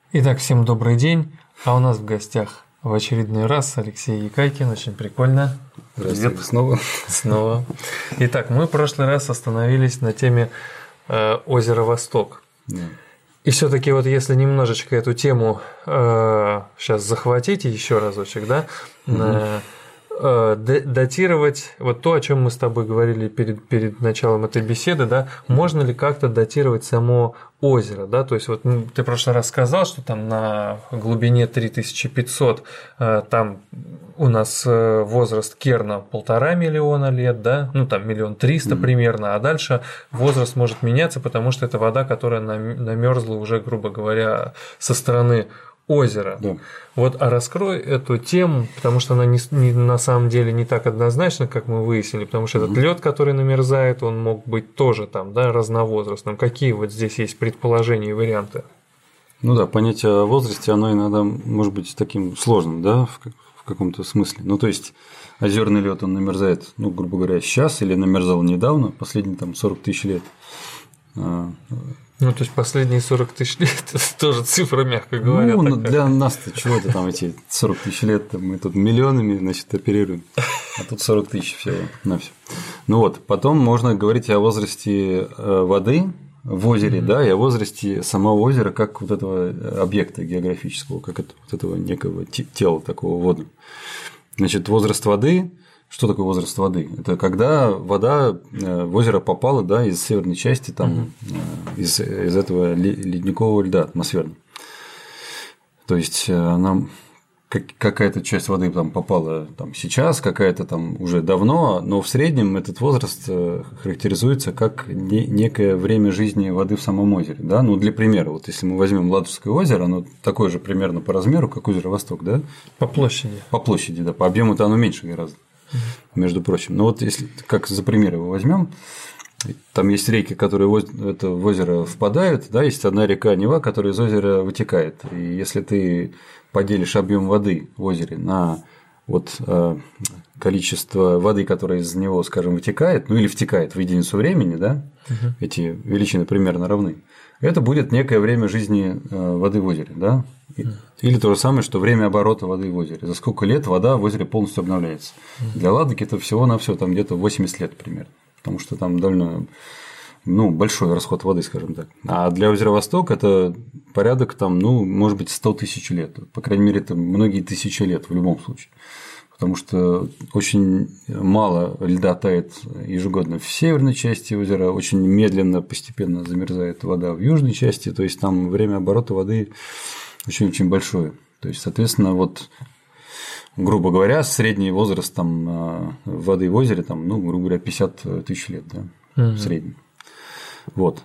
Итак, всем добрый день. А у нас в гостях в очередной раз Алексей Якайкин. Очень прикольно. Привет. Снова. Снова. Итак, мы в прошлый раз остановились на теме озера Восток. Да. И все-таки вот если немножечко эту тему сейчас захватить еще разочек, да, датировать вот то, о чем мы с тобой говорили перед началом этой беседы, да, можно ли как-то датировать само озеро, да, то есть вот ты в прошлый раз сказал, что там на глубине 3500 там у нас возраст керна 1,5 миллиона лет, да, ну там 1 300 000 примерно, а дальше возраст может меняться, потому что это вода, которая намерзла уже, грубо говоря, со стороны озера. Да. Вот, а раскрой эту тему, потому что она на самом деле не так однозначна, как мы выяснили, потому что этот лед, который намерзает, он мог быть тоже там, да, разновозрастным. Какие вот здесь есть предположения и варианты? Ну да, понятие о возрасте, оно иногда может быть таким сложным, да, в каком-то смысле. Ну, то есть озерный лед, он намерзает, ну, грубо говоря, сейчас или намерзал недавно, последние там 40 000 лет. Ну, то есть последние 40 000 лет – это тоже цифра, мягко говоря. Ну, для нас-то чего-то там эти 40 000 лет, мы тут миллионами, значит, оперируем, а тут 40 000 всего на все. Ну вот, потом можно говорить о возрасте воды в озере, да, и о возрасте самого озера как вот этого объекта географического, как вот этого некого тела такого водного. Значит, возраст воды. Что такое возраст воды? Это когда вода в озеро попала, да, из северной части, там, из этого ледникового льда атмосферного. То есть она какая-то часть воды там попала там, сейчас, какая-то там уже давно, но в среднем этот возраст характеризуется как некое время жизни воды в самом озере. Да? Ну, для примера, вот если мы возьмем Ладожское озеро, оно такое же примерно по размеру, как озеро Восток, да? По площади. По площади, да, по объему-то оно меньше гораздо. Между прочим. Но вот если как за пример его возьмем, там есть реки, которые в озеро впадают, да, есть одна река Нева, которая из озера вытекает. И если ты поделишь объем воды в озере на вот количество воды, которая из него, скажем, вытекает, ну или втекает в единицу времени, да, эти величины примерно равны, это будет некое время жизни воды в озере, да? Или то же самое, что время оборота воды в озере. За сколько лет вода в озере полностью обновляется. Для Ладоги это всего-навсего там где-то 80 лет примерно, потому что там довольно большой расход воды, скажем так. А для озера Восток это порядок там, может быть, 100 000 лет. По крайней мере, это многие тысячи лет в любом случае. Потому что очень мало льда тает ежегодно в северной части озера, очень медленно, постепенно замерзает вода в южной части, то есть там время оборота воды очень-очень большое. То есть, соответственно, вот, грубо говоря, средний возраст там, воды в озере, там, грубо говоря, 50 000 лет, да, в среднем. Вот.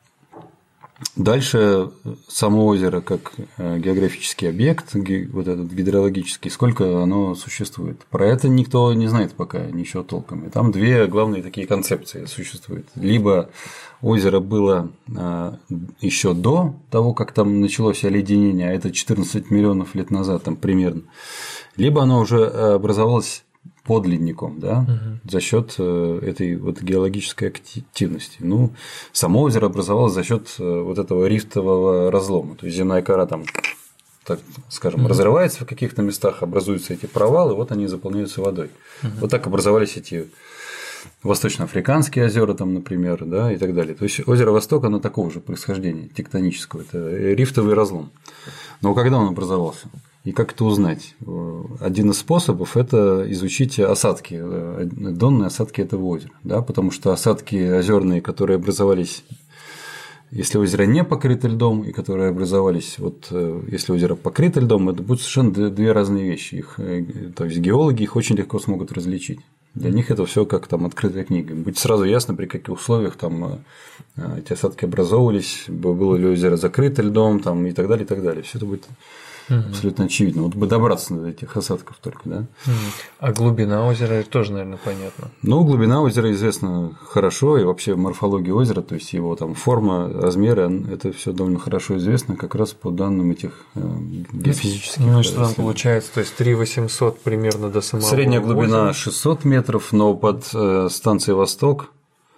Дальше само озеро как географический объект, вот этот гидрологический, сколько оно существует. Про это никто не знает пока ничего толком. И там две главные такие концепции существуют. Либо озеро было еще до того, как там началось оледенение, а это 14 миллионов лет назад там примерно, либо оно уже образовалось под ледником, да, за счет этой вот геологической активности. Ну, само озеро образовалось за счет вот этого рифтового разлома. То есть земная кора там, так скажем, разрывается в каких-то местах, образуются эти провалы, вот они заполняются водой. Вот так образовались эти восточноафриканские озера, там, например, да, и так далее. То есть озеро Восток, оно такого же происхождения тектонического, это рифтовый разлом. Но когда он образовался? И как это узнать? Один из способов – это изучить осадки, донные осадки этого озера, да, потому что осадки озерные, которые образовались, если озеро не покрыто льдом, и которые образовались, вот если озеро покрыто льдом, это будут совершенно две разные вещи. То есть геологи их очень легко смогут различить. Для них это все как там открытая книга. Будет сразу ясно, при каких условиях там эти осадки образовывались, было ли озеро закрыто льдом там, и так далее, и так далее. Все это будет абсолютно очевидно. Вот бы добраться до этих осадков только, да. А глубина озера тоже, наверное, понятно. Ну, глубина озера известна хорошо, и вообще морфология озера, то есть его там форма, размеры, это все довольно хорошо известно как раз по данным этих геофизических. Ну, что там получается, то есть 3800 примерно до самого Средняя глубина озера. 600 метров, но под станцией Восток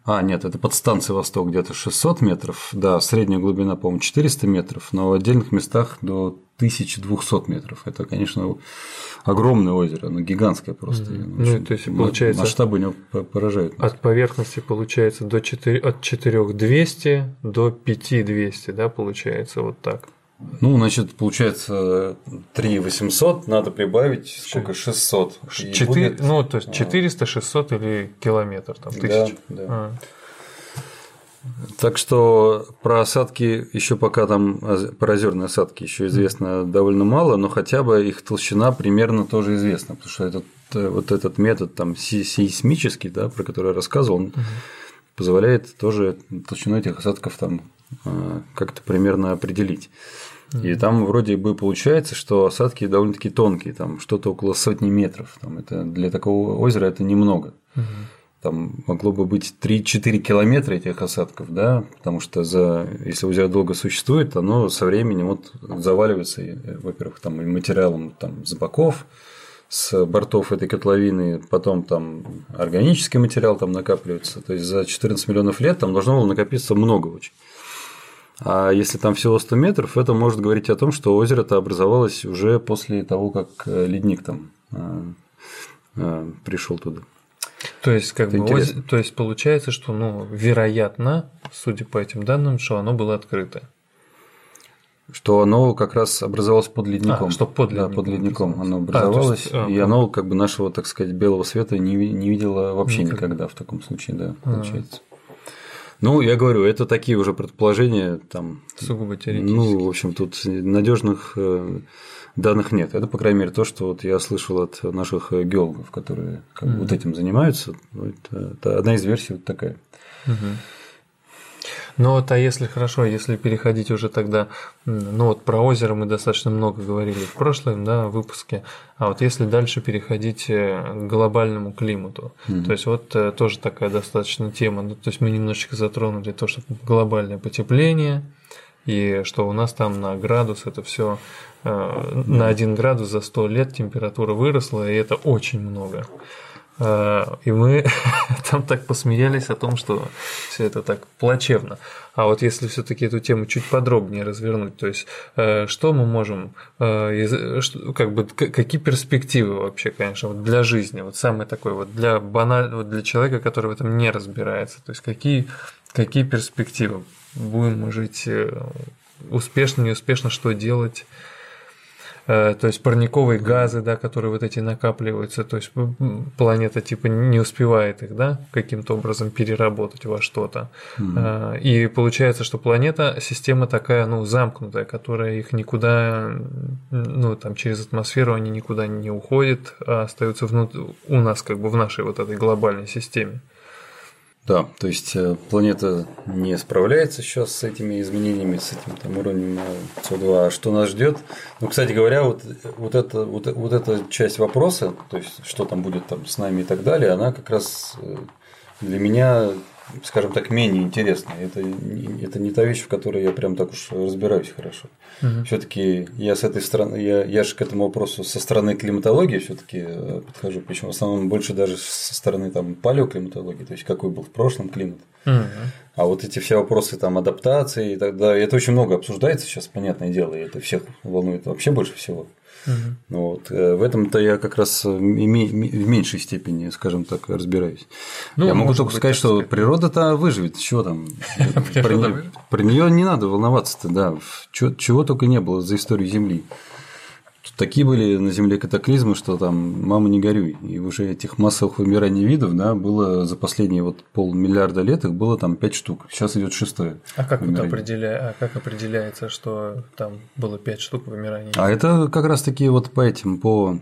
Нет, это подстанция «Восток» где-то 600 метров, да, средняя глубина, по-моему, 400 метров, но в отдельных местах до 1200 метров. Это, конечно, огромное озеро, оно гигантское просто. То есть, получается, масштабы у него поражают. От поверхности, получается, от 4200 до 5200, да, получается, вот так. Значит, получается 3800, надо прибавить сколько? 600. То есть 400, 600 или километр, там, 1000. Да. Так что про осадки еще пока там, про озерные осадки еще известно довольно мало, но хотя бы их толщина примерно тоже известна, потому что этот метод там сейсмический, да, про который я рассказывал, он позволяет тоже толщину этих осадков там как-то примерно определить. И там вроде бы получается, что осадки довольно-таки тонкие, там что-то около 100 метров. Там это для такого озера это немного. Там могло бы быть 3-4 километра этих осадков, да, потому что если озеро долго существует, оно со временем заваливается, во-первых, там и материалом там, с боков, с бортов этой котловины, потом там органический материал там накапливается. То есть за 14 миллионов лет там должно было накопиться много очень. А если там всего 100 метров, это может говорить о том, что озеро-то образовалось уже после того, как ледник там пришел туда. То есть, то есть получается, что, вероятно, судя по этим данным, что оно было открыто. Что оно как раз образовалось под ледником. Что под ледником. Да, под ледником оно образовалось, и оно как бы нашего, так сказать, белого света не видело вообще никогда в таком случае, да, получается. Я говорю, это такие уже предположения, там. Сугубо теоретические. В общем, тут надежных данных нет. Это, по крайней мере, то, что я слышал от наших геологов, которые вот этим занимаются. Это одна из версий вот такая. Если переходить уже тогда, про озеро мы достаточно много говорили в прошлом, выпуске, а вот если дальше переходить к глобальному климату, то есть тоже такая достаточно тема, то есть мы немножечко затронули то, что глобальное потепление, и что у нас там на градус это все на 1 градус за 100 лет температура выросла, и это очень много. И мы там так посмеялись о том, что все это так плачевно. А вот если все-таки эту тему чуть подробнее развернуть, то есть что мы можем, какие перспективы вообще, конечно, для жизни, самый такой для для человека, который в этом не разбирается, то есть какие перспективы, будем мы жить успешно, неуспешно, что делать? То есть парниковые газы, которые эти накапливаются, то есть планета не успевает их, каким-то образом переработать во что-то. И получается, что планета система такая, замкнутая, которая их никуда, через атмосферу они никуда не уходят, а остаются у нас в нашей этой глобальной системе. Да, то есть планета не справляется сейчас с этими изменениями, с этим уровнем СО2. А что нас ждет? Кстати говоря, вот эта часть вопроса, то есть что там будет с нами и так далее, она как раз для меня, скажем так, менее интересная. Это не та вещь, в которой я прям так уж разбираюсь хорошо. Все-таки я с этой стороны, я же к этому вопросу со стороны климатологии все-таки подхожу, причем в основном больше даже со стороны палеоклиматологии, то есть какой был в прошлом климат. А вот эти все вопросы адаптации и так далее, это очень много обсуждается сейчас, понятное дело, и это всех волнует вообще больше всего. В этом-то я как раз в меньшей степени, скажем так, разбираюсь. Я могу только сказать, что природа-то выживет. Чего там? Про нее не надо волноваться-то, да. Чего только не было за историю Земли. Такие были на Земле катаклизмы, что там мама не горюй. И уже этих массовых вымираний видов, было за последние 500 миллиарда лет, их было 5 штук. Сейчас идет 6-е. А как определяется, что там было 5 штук вымираний? А это как раз таки по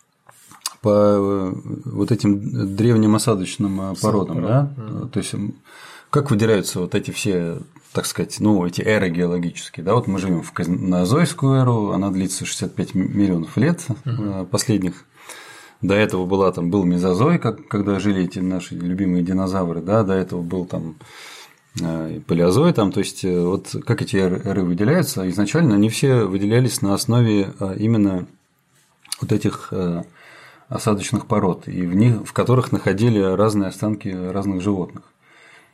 этим древним осадочным породам, да? То есть как выделяются эти все, так сказать, эти эры геологические, да, мы живем в Казинозойскую эру, она длится 65 миллионов лет последних. До этого был мезозой, когда жили эти наши любимые динозавры, да, до этого был палеозой, то есть как эти эры выделяются, изначально они все выделялись на основе именно этих осадочных пород, и в которых находили разные останки разных животных.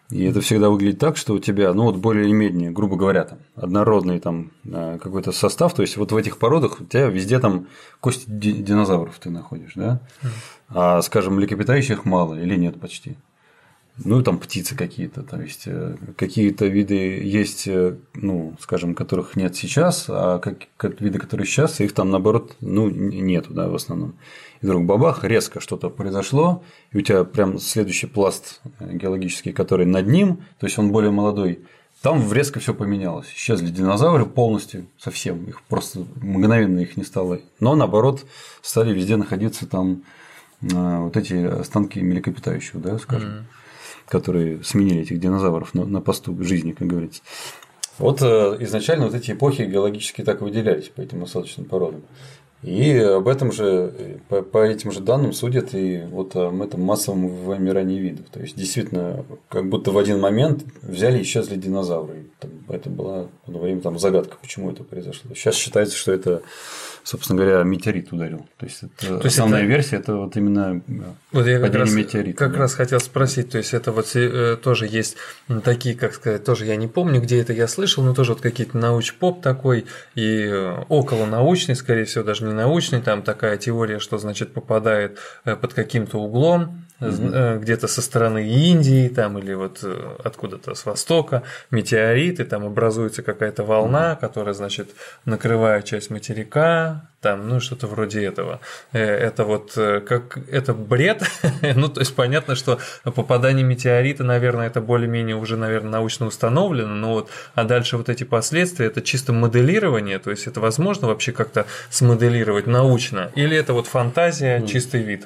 И это всегда выглядит так, что у тебя, ну вот более-менее, грубо говоря, там, однородный там какой-то состав, то есть вот в этих породах у тебя везде там кости динозавров ты находишь, да? А, скажем, млекопитающих мало или нет почти. Ну, там птицы какие-то, то есть какие-то виды есть, ну, скажем, которых нет сейчас, а как виды, которые сейчас, их там наоборот, ну, нету, да, в основном. И вдруг бабах, резко что-то произошло, и у тебя прям следующий пласт геологический, который над ним, то есть он более молодой, там резко все поменялось. Исчезли динозавры полностью, совсем, их просто мгновенно их не стало. Но наоборот, стали везде находиться там вот эти останки млекопитающих, да, скажем. Которые сменили этих динозавров на посту жизни, как говорится. Вот изначально вот эти эпохи геологически так выделялись по этим осадочным породам. И об этом же, по этим же данным судят и вот об этом массовом вымирании видов. То есть, действительно, как будто в один момент взяли и исчезли динозавры. Это была одно время там загадка, почему это произошло. Сейчас считается, что это, собственно говоря, метеорит ударил. То есть основная версия это вот именно вот я падение метеорита. Как раз хотел спросить, то есть это вот тоже есть такие, как сказать, тоже я не помню, где это я слышал, но тоже вот какие-то научпоп такой и околонаучный, скорее всего, даже не научный, там такая теория, что значит попадает под каким-то углом, где-то со стороны Индии там, или вот откуда-то с востока метеориты, там образуется какая-то волна, которая, значит, накрывает часть материка, там, ну, что-то вроде этого. Это вот как это бред. Ну, то есть понятно, что попадание метеорита, наверное, это более-менее уже, наверное, научно установлено, но вот, а дальше вот эти последствия, это чисто моделирование, то есть это возможно вообще как-то смоделировать научно, или это вот фантазия, чистый вид?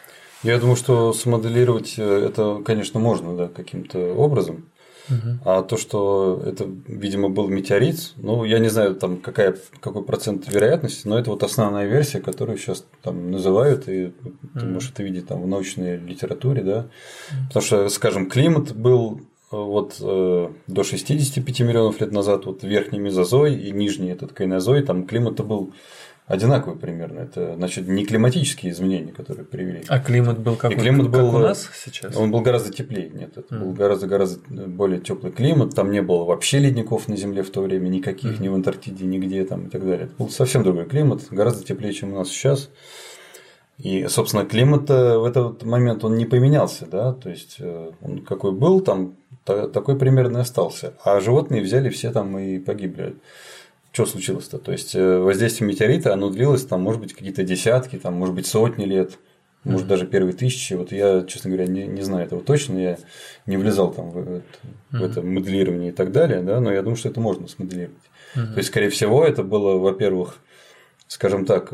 Я думаю, что смоделировать это, конечно, можно, да, каким-то образом. А то, что это, видимо, был метеорит, ну, я не знаю, там какой процент вероятности, но это вот основная версия, которую сейчас там называют, и ты можешь это видеть там в научной литературе, да. Потому что, скажем, климат был вот до 65 миллионов лет назад, вот верхний мезозой и нижний этот кайнозой, там климат был одинаковый примерно. Это, значит, не климатические изменения, которые привели. А климат был какой? Климат был, как у нас сейчас? Он был гораздо теплее. Нет, это был гораздо более теплый климат. Там не было вообще ледников на Земле в то время никаких, ни в Антарктиде, нигде там и так далее. Это был совсем другой климат, гораздо теплее, чем у нас сейчас. И, собственно, климат в этот момент он не поменялся, да, то есть он какой был, там такой примерно и остался. А животные взяли все там и погибли. Что случилось-то? То есть воздействие метеорита, оно длилось там, может быть, какие-то десятки, там, может быть, сотни лет, может, даже первые тысячи. Вот я, честно говоря, не знаю этого точно, я не влезал там в это моделирование и так далее, да, но я думаю, что это можно смоделировать. То есть, скорее всего, это было, во-первых, скажем так,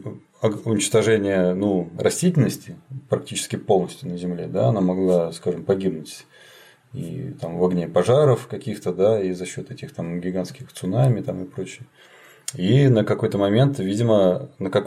уничтожение, ну, растительности практически полностью на Земле, да, она могла, скажем, погибнуть. И там в огне пожаров каких-то, да, и за счет этих там гигантских цунами там и прочее. И на какой-то момент, видимо,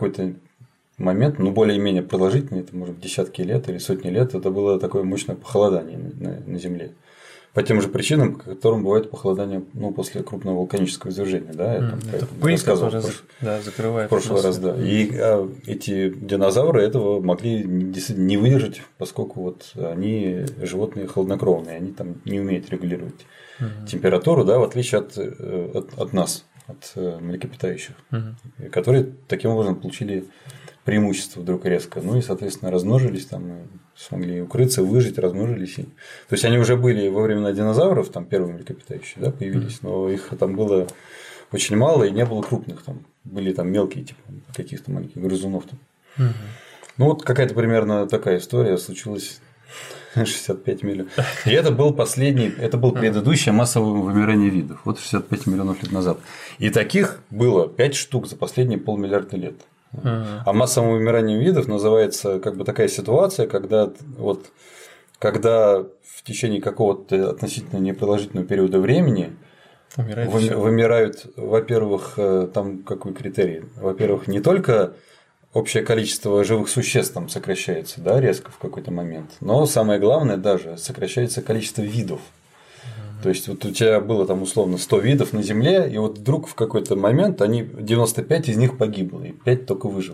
ну, более-менее продолжительный, это может десятки лет или сотни лет, это было такое мощное похолодание на Земле. По тем же причинам, по которым бывает похолодание, ну, после крупного вулканического извержения, да, я там это пыль, которая закрывает. В прошлый раз, да. И эти динозавры этого могли действительно не выдержать, поскольку вот они животные холоднокровные, они там не умеют регулировать температуру, да, в отличие от нас, от млекопитающих, которые таким образом получили преимущество вдруг резко, ну и, соответственно, размножились там, смогли укрыться, выжить, размножились. То есть они уже были во времена динозавров, там первые млекопитающие, да, появились, но их там было очень мало и не было крупных, там были там мелкие, типа каких-то маленьких грызунов там. Ну вот какая-то примерно такая история случилась. 65 миллионов. И это был предыдущее массовое вымирание видов. Вот 65 миллионов лет назад. И таких было 5 штук за последние полмиллиарда лет. А массовым вымиранием видов называется как бы такая ситуация, когда в течение какого-то относительно непродолжительного периода времени вымирают, во-первых, там какой критерий? Во-первых, не только общее количество живых существ там сокращается, да, резко в какой-то момент, но самое главное даже сокращается количество видов. То есть вот у тебя было там условно 100 видов на Земле, и вот вдруг в какой-то момент 95 из них погибло, и 5 только выжило.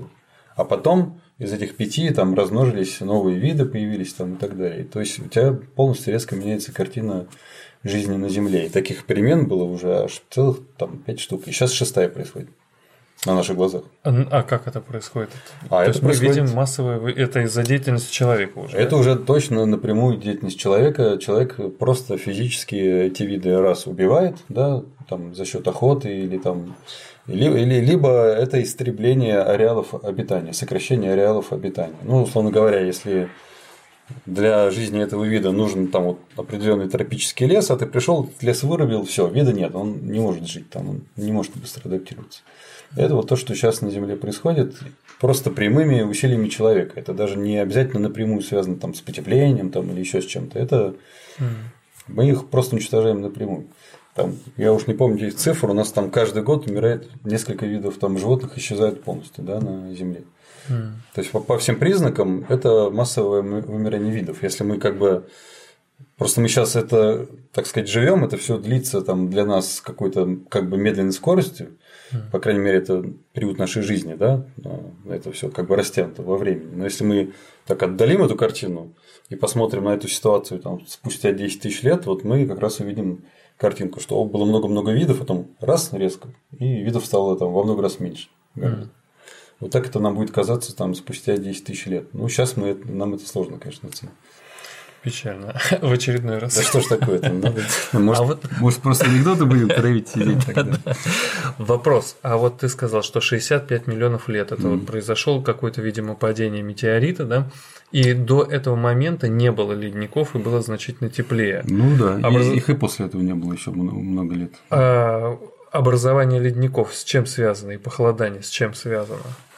А потом из этих 5 там размножились новые виды, появились там и так далее. То есть у тебя полностью резко меняется картина жизни на Земле. И таких перемен было уже аж целых там 5 штук. И сейчас 6-я происходит на наших глазах. А как это происходит? То это есть мы видим массовое, это из-за деятельности человека уже. Это уже точно напрямую деятельность человека. Человек просто физически эти виды раз убивает, да, там, за счет охоты или там. Либо это истребление ареалов обитания, сокращение ареалов обитания. Ну, условно говоря, если для жизни этого вида нужен там вот определенный тропический лес, а ты пришел, лес вырубил, все, вида нет, он не может жить там, он не может быстро адаптироваться. Это вот то, что сейчас на Земле происходит, просто прямыми усилиями человека. Это даже не обязательно напрямую связано там, с потеплением там, или еще с чем-то. Это мы их просто уничтожаем напрямую. Там, я уж не помню этих цифр, у нас там каждый год умирает несколько видов там, животных, исчезают полностью, да, на Земле. То есть по всем признакам это массовое вымирание видов. Если мы как бы просто мы сейчас это, так сказать, живем, это все длится там для нас с какой-то как бы медленной скоростью, по крайней мере, это период нашей жизни, да, это все как бы растянуто во времени. Но если мы так отдалим эту картину и посмотрим на эту ситуацию там, спустя 10 тысяч лет, вот мы как раз увидим картинку, что было много-много видов, потом раз резко, и видов стало там во много раз меньше. Вот так это нам будет казаться там, спустя 10 тысяч лет. Ну, сейчас нам это сложно, конечно, оценить. Печально. В очередной раз. Да что ж такое-то? Может, просто анекдоты будем травить сидеть тогда. Вопрос. А вот ты сказал, что 65 миллионов лет. Это вот произошел какое-то, видимо, падение метеорита, да? И до этого момента не было ледников и было значительно теплее. Ну да. Их и после этого не было еще много лет. Образование ледников с чем связано? И похолодание с чем связано?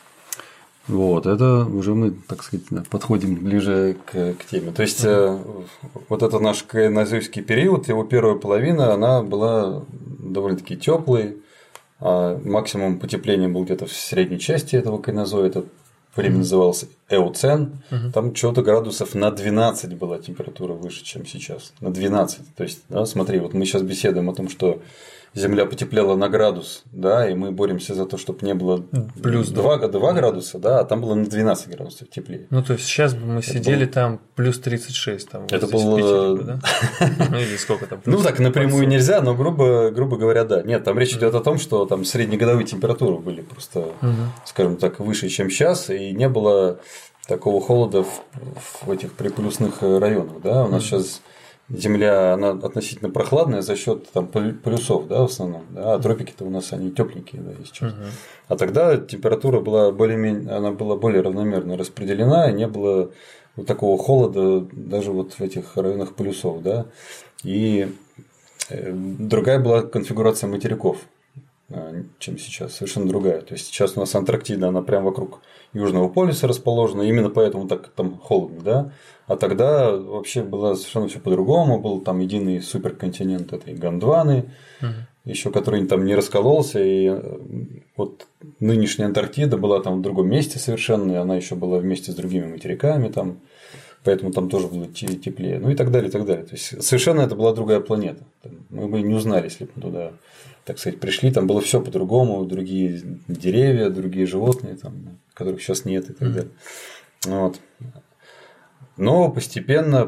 Вот, это уже мы, так сказать, подходим ближе к теме. То есть, вот это наш кайнозойский период, его первая половина, она была довольно-таки теплой, а максимум потепления был где-то в средней части этого кайнозоя, это время называлось эоцен, там что-то градусов на 12 была температура выше, чем сейчас, на 12. То есть, да, смотри, вот мы сейчас беседуем о том, что Земля потеплела на градус, да, и мы боремся за то, чтобы не было плюс 2 градуса, да, а там было на 12 градусов теплее. Ну, то есть сейчас бы мы сидели там плюс 36, там, это было... да? Ну, или сколько там? Ну, так напрямую нельзя, но грубо говоря, да. Нет, там речь идет о том, что там среднегодовые температуры были просто, скажем так, выше, чем сейчас, и не было такого холода в этих приплюсных районах, да. У нас сейчас Земля, она относительно прохладная за счет там, полюсов, да, в основном, да, а тропики-то у нас они тепленькие, да, есть что. А тогда температура была она была более равномерно распределена, и не было вот такого холода даже вот в этих районах полюсов, да. И другая была конфигурация материков, чем сейчас, совершенно другая. То есть сейчас у нас Антарктида, она прямо вокруг Южного полюса расположена, именно поэтому так там холодно, да. А тогда вообще было совершенно все по-другому, был там единый суперконтинент этой Гондваны, еще который там не раскололся, и вот нынешняя Антарктида была там в другом месте совершенно, и она еще была вместе с другими материками там, поэтому там тоже было теплее, ну и так далее, и так далее. То есть совершенно это была другая планета. Мы бы не узнали, если бы мы туда, так сказать, пришли, там было все по-другому, другие деревья, другие животные, там, которых сейчас нет и так далее. Вот. Но постепенно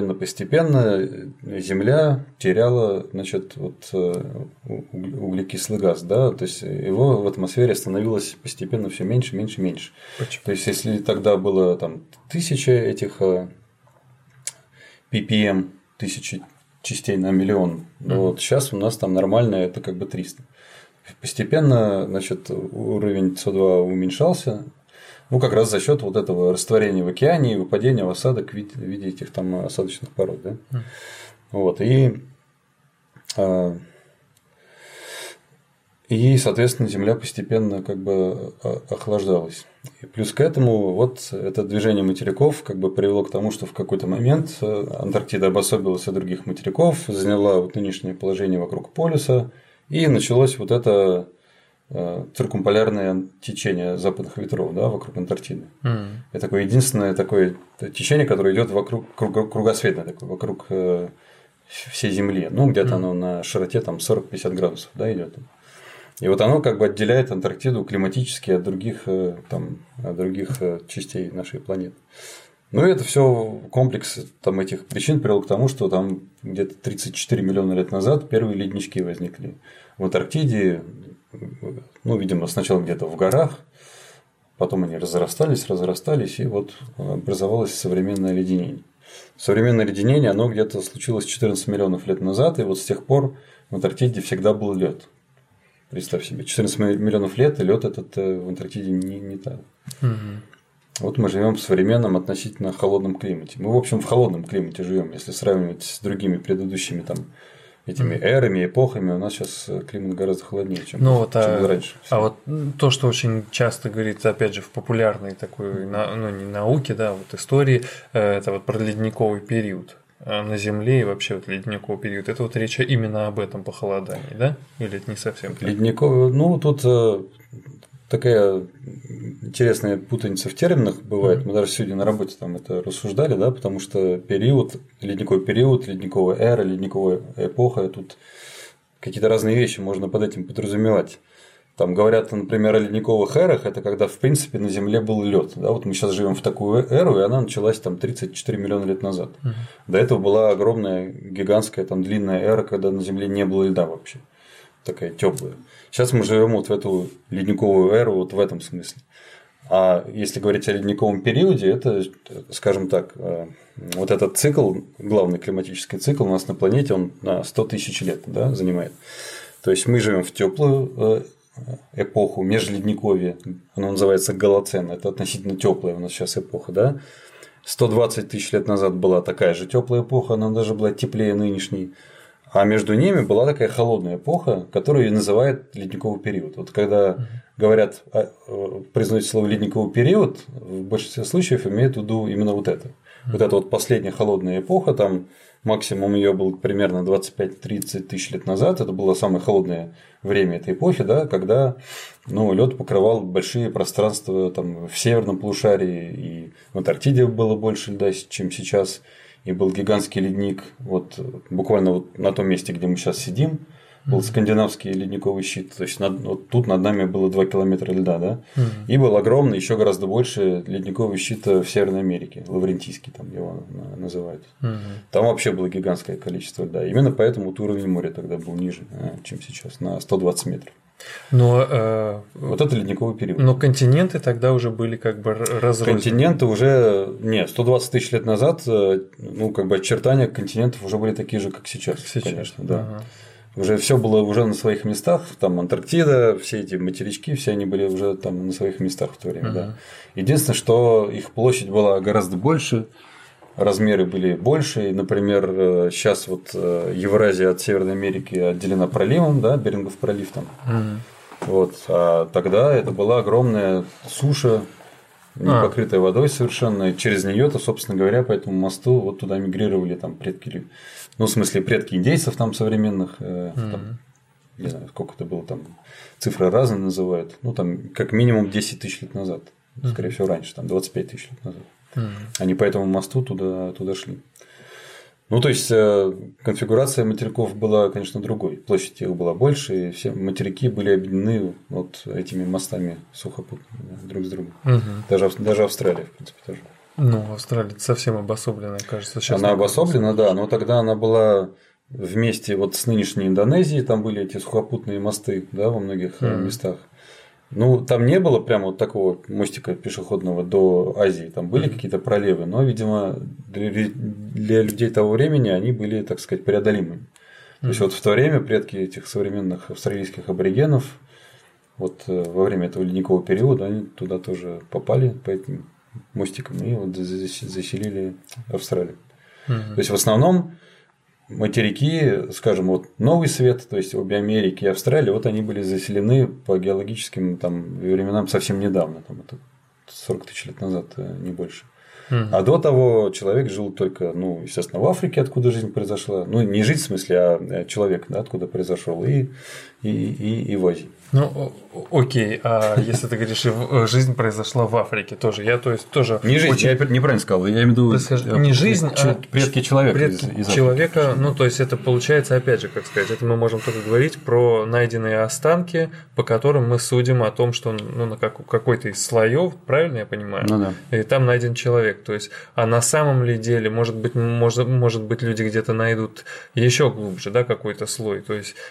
Земля теряла, значит, вот, углекислый газ, да, то есть его в атмосфере становилось постепенно все меньше. Почему? То есть, если тогда было там 1000 этих ppm, 1000 частей на миллион, вот сейчас у нас там нормально это как бы 300. Постепенно, значит, уровень СО2 уменьшался. Ну, как раз за счет вот этого растворения в океане и выпадения в осадок в виде этих там осадочных пород, да? Вот, и, соответственно, Земля постепенно как бы охлаждалась. И плюс к этому вот это движение материков как бы привело к тому, что в какой-то момент Антарктида обособилась от других материков, заняла вот нынешнее положение вокруг полюса, и началось вот это циркумполярное течение западных ветров, да, вокруг Антарктиды. Это такое единственное такое течение, которое идет вокруг кругосветное, такое, вокруг всей Земли. Ну, где-то оно на широте там 40-50 градусов, да, идет. И вот оно как бы отделяет Антарктиду климатически от других частей нашей планеты. Ну, это все комплекс этих причин привел к тому, что там где-то 34 миллиона лет назад первые леднички возникли в Антарктиде, ну, видимо, сначала где-то в горах, потом они разрастались, и вот образовалось современное леденение. Современное леденение, оно где-то случилось 14 миллионов лет назад, и вот с тех пор в Антарктиде всегда был лед. Представь себе, 14 миллионов лет, и лед этот в Антарктиде не таял. Вот мы живем в современном относительно холодном климате. Мы, в общем, в холодном климате живем, если сравнивать с другими предыдущими этими эрами, эпохами, у нас сейчас климат гораздо холоднее, чем раньше. А вот то, что очень часто говорится, опять же, в популярной такой, не науке, да, вот истории, это вот про ледниковый период на Земле и вообще вот ледниковый период. Это вот речь именно об этом похолодании, да? Или это не совсем так? Ледниковый, тут такая интересная путаница в терминах бывает. Мы даже сегодня на работе там это рассуждали, да, потому что ледниковый период, ледниковая эра, ледниковая эпоха, тут какие-то разные вещи можно под этим подразумевать. Там говорят, например, о ледниковых эрах, это когда, в принципе, на Земле был лед. Да? Вот мы сейчас живем в такую эру, и она началась 34 миллиона лет назад. До этого была огромная, гигантская, длинная эра, когда на Земле не было льда вообще. Такая теплая. Сейчас мы живем вот в эту ледниковую эру, вот в этом смысле. А если говорить о ледниковом периоде, это, скажем так, вот этот цикл, главный климатический цикл у нас на планете, он на 100 тысяч лет, да, занимает. То есть мы живем в теплую эпоху межледниковья, она называется Голоцен, это относительно теплая у нас сейчас эпоха, да. 120 тысяч лет назад была такая же теплая эпоха, она даже была теплее нынешней. А между ними была такая холодная эпоха, которую называют ледниковый период. Вот когда говорят, произносят слово ледниковый период, в большинстве случаев имеют в виду именно вот это. Вот эта вот последняя холодная эпоха, там максимум ее был примерно 25-30 тысяч лет назад. Это было самое холодное время этой эпохи, да, когда лед покрывал большие пространства в северном полушарии, и в Антарктиде было больше льда, чем сейчас. И был гигантский ледник, вот буквально вот на том месте, где мы сейчас сидим, был скандинавский ледниковый щит. То есть вот тут над нами было 2 километра льда, да? И был огромный, еще гораздо больше ледниковый щит в Северной Америке, Лаврентийский там его называют. Там вообще было гигантское количество льда. Именно поэтому вот уровень моря тогда был ниже, чем сейчас, на 120 метров. Но вот это ледниковый период. Но континенты тогда уже были как бы разрознены. Континенты уже 120 тысяч лет назад, очертания континентов уже были такие же, как сейчас. Конечно, да. Уже все было уже на своих местах, там Антарктида, все эти матерички, все они были уже там на своих местах в то время, да. Единственное, что их площадь была гораздо больше, размеры были больше. И, например, сейчас вот Евразия от Северной Америки отделена проливом, да, Берингов пролив там. Вот. А тогда это была огромная суша, не покрытая водой совершенно. И через нее-то, собственно говоря, по этому мосту вот туда мигрировали там предки, в смысле предки индейцев там современных, не знаю, сколько это было там, цифры разные называют, там как минимум 10 тысяч лет назад, скорее всего раньше, там 25 тысяч лет назад. Они по этому мосту туда шли. То есть конфигурация материков была, конечно, другой. Площадь их была больше, и все материки были объединены вот этими мостами сухопутными друг с другом. Даже Австралия, в принципе, тоже. Австралия совсем обособленная, кажется. Сейчас она обособлена, да, но тогда она была вместе вот с нынешней Индонезией, там были эти сухопутные мосты, да, во многих местах. Там не было прямо вот такого мостика пешеходного до Азии, там были какие-то проливы, но, видимо, для людей того времени они были, так сказать, преодолимыми. То есть вот в то время предки этих современных австралийских аборигенов, вот во время этого ледникового периода, они туда тоже попали по этим мостикам и вот заселили Австралию. То есть в основном материки, скажем, вот Новый Свет, то есть обе Америки и Австралия, вот они были заселены по геологическим временам совсем недавно, это 40 тысяч лет назад, не больше. А до того человек жил только, естественно, в Африке, откуда жизнь произошла, не жить в смысле, а человек, да, откуда произошел, и в Азии. Ну, окей, а если ты говоришь, жизнь произошла в Африке тоже, тоже... Не жизнь, я неправильно сказал, я имею в виду... Не жизнь, а предки человека предки из человека, Африки. ну, то есть, это получается, опять же, как сказать, это мы можем только говорить про найденные останки, по которым мы судим о том, что, ну, на какой-то из слоев, правильно я понимаю? Ну да. И там найден человек, то есть, а на самом ли деле, может быть, люди где-то найдут еще глубже, да, какой-то слой, то есть...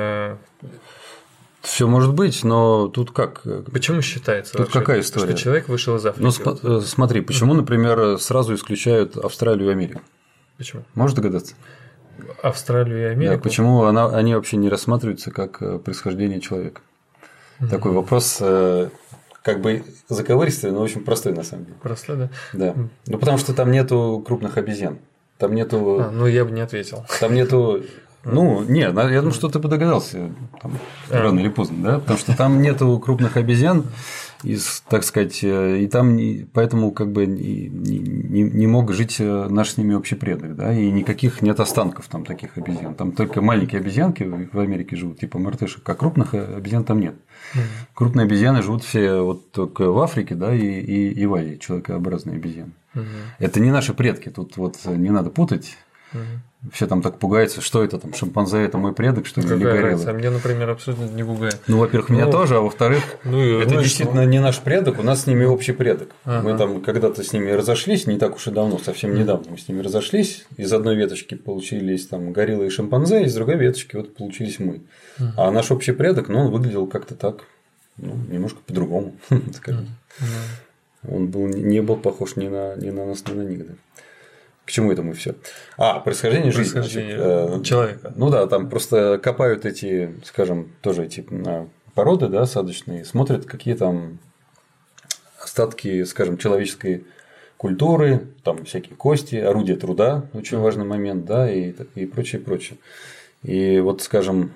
Все может быть, но тут как? Почему считается тут вообще, какая история? Что человек вышел из Африки? Ну, смотри, почему, например, сразу исключают Австралию и Америку? Почему? Можешь догадаться? Австралию и Америку? Да, почему они вообще не рассматриваются как происхождение человека? Такой вопрос как бы заковыристый, но очень простой на самом деле. Простой, да? Да. Ну, потому что там нету крупных обезьян. Там нету... ну, я бы не ответил. Там нету... Ну, нет, я думаю, что ты бы догадался там, рано или поздно, да, потому что там нету крупных обезьян, так сказать, и там поэтому как бы не мог жить наш с ними общий предок, да, и никаких нет останков там таких обезьян. Там только маленькие обезьянки в Америке живут, типа мартышек, а крупных обезьян там нет. Крупные обезьяны живут все вот только в Африке, да, и в Азии, человекообразные обезьяны. Это не наши предки, тут вот не надо путать. Все там так пугаются, что это там, шимпанзе – это мой предок, что ли, или горилла? А мне, например, абсолютно не пугает. Ну, во-первых, меня тоже, а во-вторых, это ну действительно не наш предок, у нас с ними общий предок. Мы там когда-то с ними разошлись, не так уж и давно, совсем недавно мы с ними разошлись, из одной веточки получились там горилла и шимпанзе, из другой веточки вот получились мы. А наш общий предок, ну, он выглядел как-то так, ну, немножко по-другому, скажем. Он не был похож ни на нас, ни на них, да. К чему это мы все? Происхождение жизни. Человека. Ну да, там просто копают эти, скажем, тоже эти породы, да, осадочные, смотрят, какие там остатки, скажем, человеческой культуры, там всякие кости, орудия труда, очень важный момент, да, и прочее, прочее. И вот, скажем,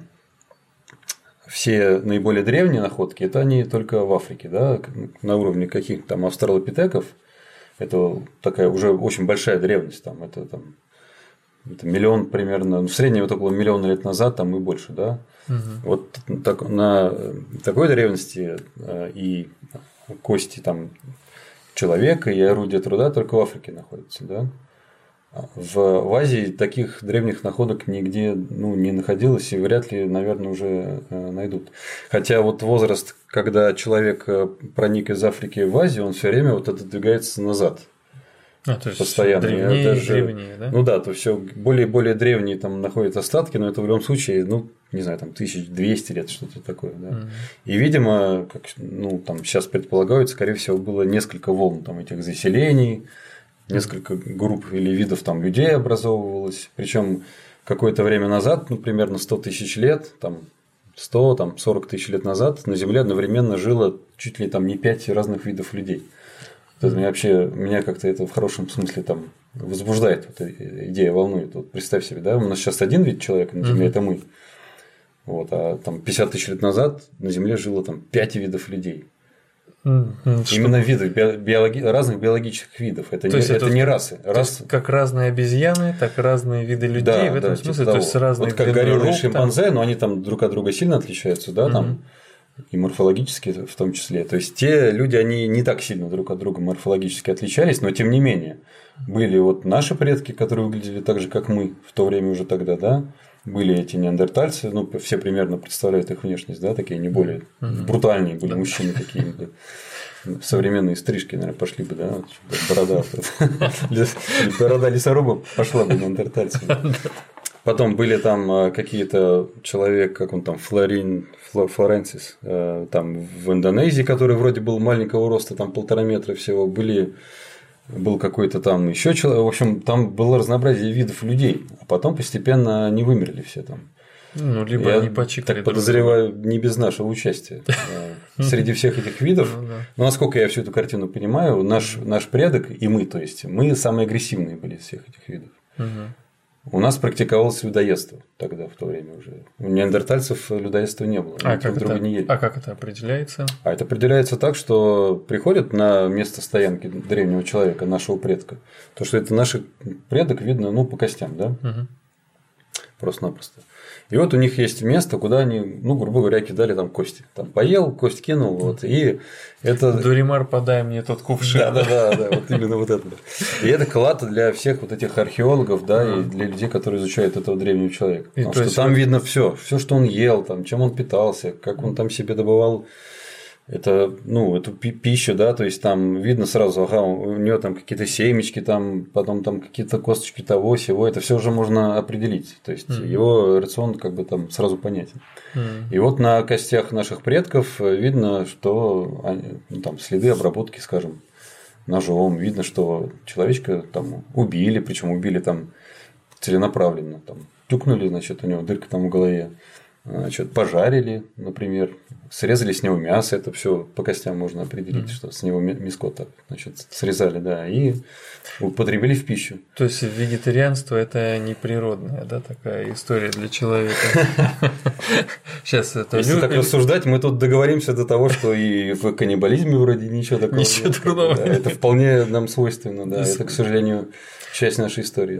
все наиболее древние находки, это они только в Африке, да, на уровне каких-то там австралопитеков. Это такая уже очень большая древность, там, это миллион примерно, в среднем это около миллиона лет назад, там и больше, да. Вот на такой древности и кости там человека, и орудия труда только в Африке находятся, да. В Азии таких древних находок нигде не находилось и вряд ли, наверное, уже найдут. Хотя вот возраст, когда человек проник из Африки в Азию, он все время вот отодвигается назад. То есть постоянно. Древнее, да? Ну да, то все более и более древние там находят остатки, но это в любом случае, не знаю, там 1200 лет, что-то такое. Да. И, видимо, там сейчас предполагают, скорее всего, было несколько волн там этих заселений. Несколько групп или видов там людей образовывалось. Причем какое-то время назад, примерно 100 тысяч лет, там 100, там 40 тысяч лет назад на Земле одновременно жило чуть ли там не 5 разных видов людей. Меня как-то это в хорошем смысле там возбуждает, эта идея волнует. Вот представь себе, да, у нас сейчас один вид человека на Земле, это мы. Вот, а там 50 тысяч лет назад на Земле жило там 5 видов людей. Именно виды, разных биологических видов. Это не расы. Как разные обезьяны, так разные виды людей в этом смысле. То есть разные вот как гориллы и шимпанзе, но они там друг от друга сильно отличаются, да, там и морфологически в том числе. То есть те люди, они не так сильно друг от друга морфологически отличались, но тем не менее были вот наши предки, которые выглядели так же, как мы в то время уже тогда, да. Были эти неандертальцы, все примерно представляют их внешность, да, такие не более брутальные были мужчины такие, современные стрижки, наверное, пошли бы, да, борода лесоруба пошла бы неандертальцев. Потом были там какие-то человек, как он там, Флоренсис, там в Индонезии, который вроде был маленького роста, там 1,5 метра всего, был какой-то там еще человек, в общем, там было разнообразие видов людей, а потом постепенно они вымерли все там. Либо они почикали. Так подозреваю, не без нашего участия. Среди всех этих видов, но насколько я всю эту картину понимаю, наш предок и мы, то есть мы самые агрессивные были из всех этих видов. У нас практиковалось людоедство тогда, в то время уже. У неандертальцев людоедства не было. Друг друга не ели. А как это определяется? Это определяется так, что приходят на место стоянки древнего человека, нашего предка. То, что это наш предок, видно по костям, да? просто-напросто. И вот у них есть место, куда они, ну, грубо говоря, кидали там кости. Там поел, кость кинул, вот, и это… Дуримар, подай мне тот кувшин. Да, вот именно вот это. И это клад для всех вот этих археологов, да, и для людей, которые изучают этого древнего человека. Потому что там видно все, что он ел, там, чем он питался, как он там себе добывал это, ну, эту пищу, да, то есть там видно сразу, ага, у него там какие-то семечки, там, потом там какие-то косточки того, сего, это все уже можно определить, то есть его рацион как бы там сразу понятен. И вот на костях наших предков видно, что ну, там следы обработки, скажем, ножом, видно, что человечка там убили, причем убили там целенаправленно, там тюкнули, значит, у него дырка там в голове. Значит, пожарили, например, срезали с него мясо, это все по костям можно определить, что с него мяско так, значит, срезали, да, и употребили в пищу. То есть вегетарианство это не природная, да, такая история для человека. Сейчас это. Если так рассуждать, мы тут договоримся до того, что и в каннибализме вроде ничего такого нет. Это вполне нам свойственно, да. Это, к сожалению, часть нашей истории.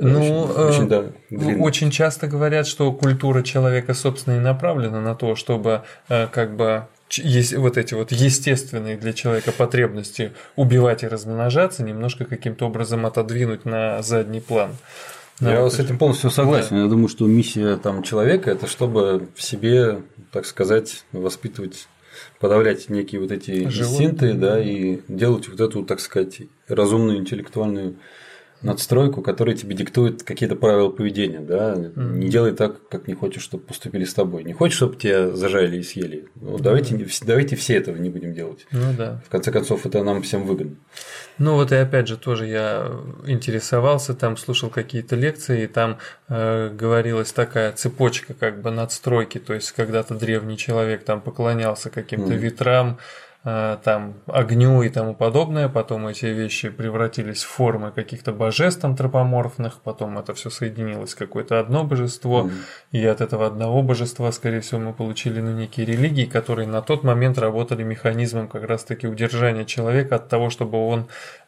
Очень часто говорят, что культура человека, собственно, и направлена на то, чтобы как бы вот эти вот естественные для человека потребности убивать и размножаться немножко каким-то образом отодвинуть на задний план. Я с этим полностью согласен. Да. Я думаю, что миссия там человека – это чтобы в себе, так сказать, воспитывать, подавлять некие вот эти инстинкты, да, и делать вот эту, так сказать, разумную интеллектуальную надстройку, которая тебе диктует какие-то правила поведения, да, не делай так, как не хочешь, чтобы поступили с тобой, не хочешь, чтобы тебя зажарили и съели, ну, давайте все этого не будем делать. Ну да. В конце концов, это нам всем выгодно. Ну вот и опять же тоже я интересовался, там слушал какие-то лекции, и там говорилась такая цепочка как бы надстройки, то есть когда-то древний человек там поклонялся каким-то ветрам, там огню и тому подобное, потом эти вещи превратились в формы каких-то божеств антропоморфных, потом это все соединилось в какое-то одно божество, и от этого одного божества, скорее всего, мы получили некие религии, которые на тот момент работали механизмом как раз-таки удержания человека от того, чтобы он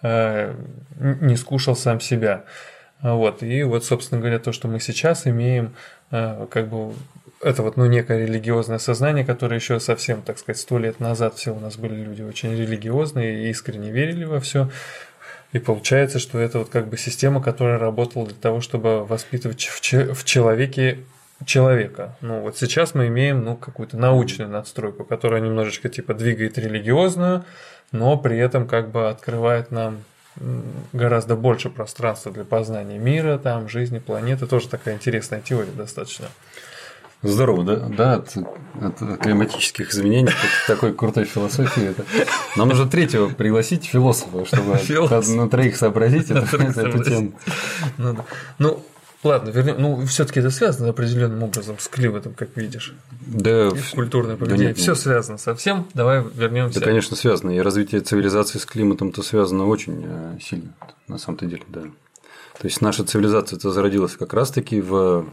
не скушал сам себя. Вот. И вот, собственно говоря, то, что мы сейчас имеем, как бы это вот, ну, некое религиозное сознание, которое еще совсем, так сказать, 100 лет назад все у нас были люди очень религиозные и искренне верили во все. И получается, что это вот как бы система, которая работала для того, чтобы воспитывать в человеке человека. Ну, вот сейчас мы имеем, ну, какую-то научную надстройку, которая немножечко типа двигает религиозную, но при этом как бы открывает нам гораздо больше пространства для познания мира, там, жизни, планеты. Тоже такая интересная теория достаточно. Здорово, да, от климатических изменений, от такой крутой философии. Нам нужно третьего пригласить философа, чтобы на троих сообразить эту тему. Ну, ладно, вернем. Ну, все-таки это связано определенным образом с климатом, как видишь. Да, культурное поведение. Все связано со всем. Давай вернемся. Да, конечно, связано. И развитие цивилизации с климатом-то связано очень сильно, на самом-то деле, да. То есть наша цивилизация-то зародилась как раз-таки в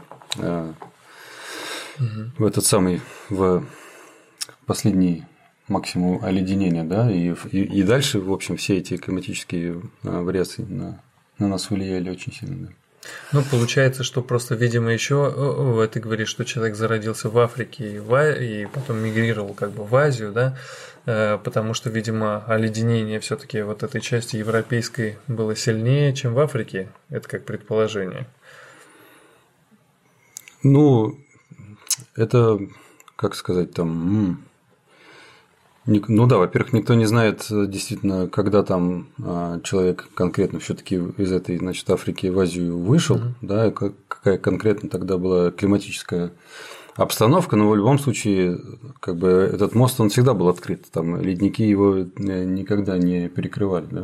этот самый, в последний максимум оледенения, да, и дальше, в общем, все эти климатические вариации на нас влияли очень сильно, да. Ну, получается, что просто, видимо, еще ты говоришь, что человек зародился в Африке и потом мигрировал как бы в Азию, да, потому что, видимо, оледенение все-таки вот этой части европейской было сильнее, чем в Африке. Это как предположение. Ну, это, как сказать, там, ну да, во-первых, никто не знает действительно, когда там человек конкретно все-таки из этой, значит, Африки в Азию вышел, да, какая конкретно тогда была климатическая обстановка, но в любом случае, как бы этот мост, он всегда был открыт, там ледники его никогда не перекрывали, да.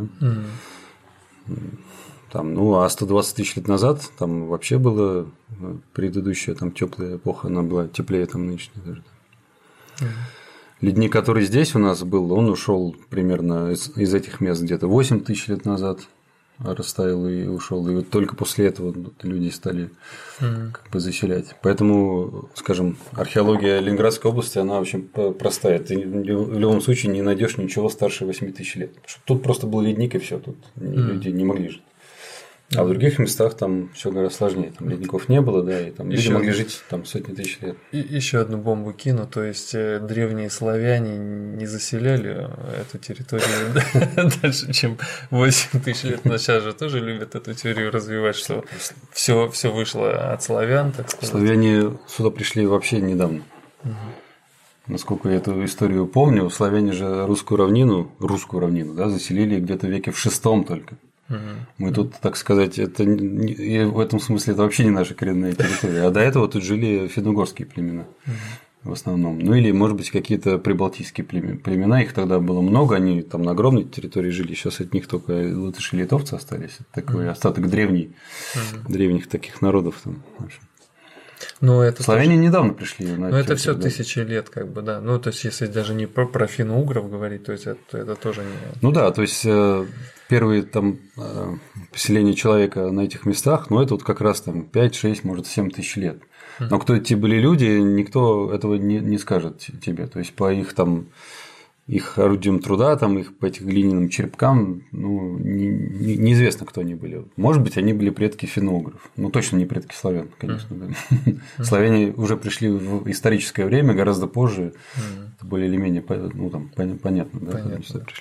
Там, ну, а 120 тысяч лет назад там вообще была предыдущая там теплая эпоха, она была теплее там нынешней даже. Ледник, который здесь у нас был, он ушел примерно из этих мест где-то 8 тысяч лет назад, растаял и ушел. И вот только после этого люди стали как бы заселять. Поэтому, скажем, археология Ленинградской области, она очень простая. Ты в любом случае не найдешь ничего старше 8 тысяч лет. Потому что тут просто был ледник, и все, тут люди не могли жить. А в других местах там все гораздо сложнее. Там ледников не было, да, и там люди могли жить там сотни тысяч лет. И еще одну бомбу кину, то есть древние славяне не заселяли эту территорию дальше, чем 8 тысяч лет. Но сейчас же тоже любят эту теорию развивать, что все вышло от славян, так сказать. Славяне сюда пришли вообще недавно. Насколько я эту историю помню, славяне же русскую равнину, да, заселили где-то в веке в VI только. Мы тут, так сказать, это и в этом смысле это вообще не наша коренная территория. А до этого тут жили финно-угорские племена в основном. Ну или, может быть, какие-то прибалтийские племена, их тогда было много, они там на огромной территории жили. Сейчас от них только латыши и литовцы остались. Это такой остаток древних таких народов там, в общем. Но это славяне тоже... недавно пришли. Но это все тысячи лет, как бы, да. Ну, то есть, если даже не про финно-угров говорить, то есть это тоже не. Ну да, то есть первые там поселения человека на этих местах, ну это вот как раз там 5, 6, может 7 тысяч лет. Но кто эти были люди, никто этого не скажет тебе. То есть по их орудиям труда, там, их по этим глиняным черепкам, ну, неизвестно, кто они были. Может быть, они были предки финно-угров. Ну, точно не предки славян, конечно. Да. Славяне уже пришли в историческое время, гораздо позже. Это более или менее ну, там, понятно, да, когда сюда пришли.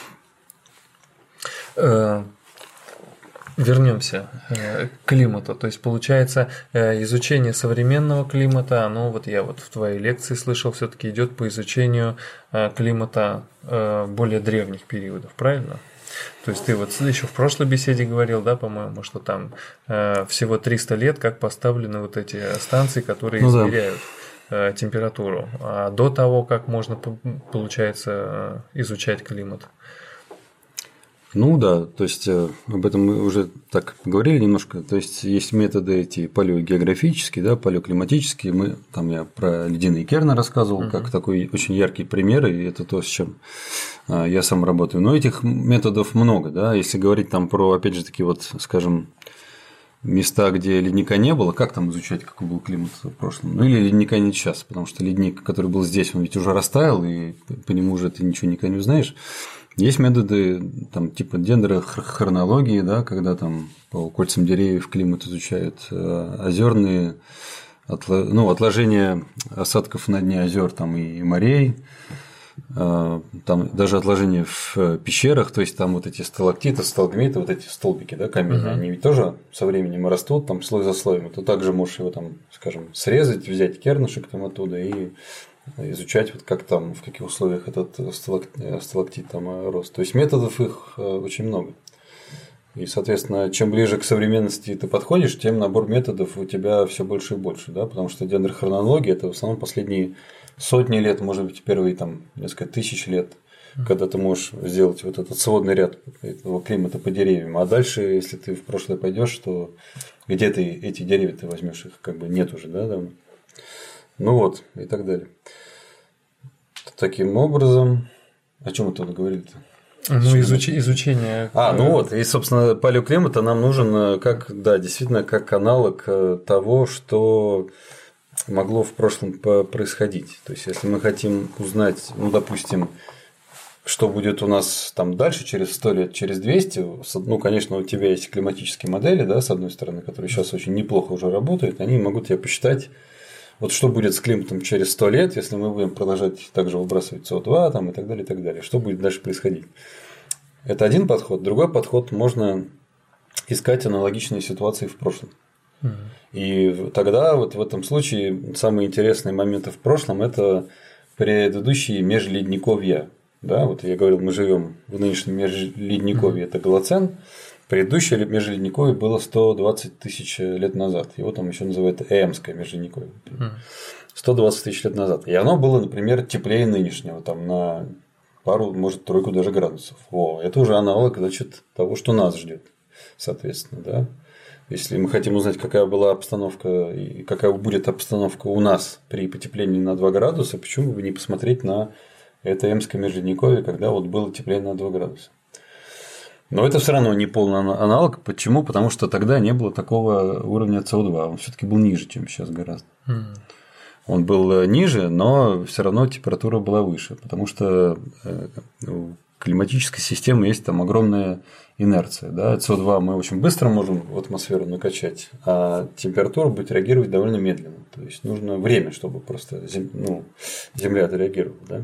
Вернемся к климату. То есть, получается, изучение современного климата, оно вот я вот в твоей лекции слышал, все-таки идет по изучению климата более древних периодов, правильно? То есть ты вот еще в прошлой беседе говорил, да, по-моему, что там всего 300 лет, как поставлены вот эти станции, которые измеряют температуру. А до того, как можно, получается, изучать климат? Ну да, то есть об этом мы уже так говорили немножко. То есть есть методы эти палеогеографические, да, палеоклиматические. Я про ледяные керны рассказывал, как такой очень яркий пример, и это то, с чем я сам работаю. Но этих методов много, да. Если говорить там про, опять же таки, вот, скажем, места, где ледника не было, как там изучать, какой был климат в прошлом? Ну или ледника нет сейчас, потому что ледник, который был здесь, он ведь уже растаял, и по нему уже ты ничего никогда не узнаешь. Есть методы там, типа дендрохронологии, да, когда там по кольцам деревьев климат изучают, озерные отложения осадков на дне озер там, и морей, там даже отложения в пещерах, то есть там вот эти сталактиты, сталагмиты, вот эти столбики, да, каменные, они ведь тоже со временем растут там слой за слоем, и ты также можешь его там, скажем, срезать, взять кернышек там оттуда и изучать, вот как там, в каких условиях этот сталактит там рос. То есть методов их очень много. И, соответственно, чем ближе к современности ты подходишь, тем набор методов у тебя все больше и больше, да, потому что дендрохронология – это в основном последние сотни лет, может быть, первые там несколько тысяч лет, когда ты можешь сделать вот этот сводный ряд этого климата по деревьям. А дальше, если ты в прошлое пойдешь, то где ты эти деревья ты возьмешь, их как бы нет уже, да, давно. Ну вот, и так далее. Таким образом, о чем мы тут говорили-то? Ну, изучение. Ну вот, и, собственно, палеоклимат нам нужен действительно как аналог того, что могло в прошлом происходить. То есть, если мы хотим узнать, ну, допустим, что будет у нас там дальше, через 100 лет, через 200, ну, конечно, у тебя есть климатические модели, да, с одной стороны, которые сейчас очень неплохо уже работают, они могут тебе посчитать, вот что будет с климатом через 100 лет, если мы будем продолжать также выбрасывать СО2 там, и так далее, и так далее. Что будет дальше происходить? Это один подход. Другой подход – можно искать аналогичные ситуации в прошлом. И тогда вот в этом случае самые интересные моменты в прошлом – это предыдущие межледниковья. Да, вот я говорил, мы живем в нынешнем межледниковье, это Голоцен. Предыдущее межледниковье было 120 тысяч лет назад. Его там еще называют Ээмское межледниковье. 120 тысяч лет назад. И оно было, например, теплее нынешнего, там на пару, может, тройку даже градусов. Это уже аналог, значит, того, что нас ждет, соответственно, да. Если мы хотим узнать, какая была обстановка и какая будет обстановка у нас при потеплении на 2 градуса, почему бы не посмотреть на это Ээмское межледниковье, когда вот было теплее на 2 градуса. Но это все равно не полный аналог. Почему? Потому что тогда не было такого уровня СО2. Он все-таки был ниже, чем сейчас гораздо. Он был ниже, но все равно температура была выше. Потому что климатической системы есть там огромная инерция. Да? СО2 мы очень быстро можем в атмосферу накачать, а температура будет реагировать довольно медленно. То есть нужно время, чтобы просто Земля отреагировала. Да?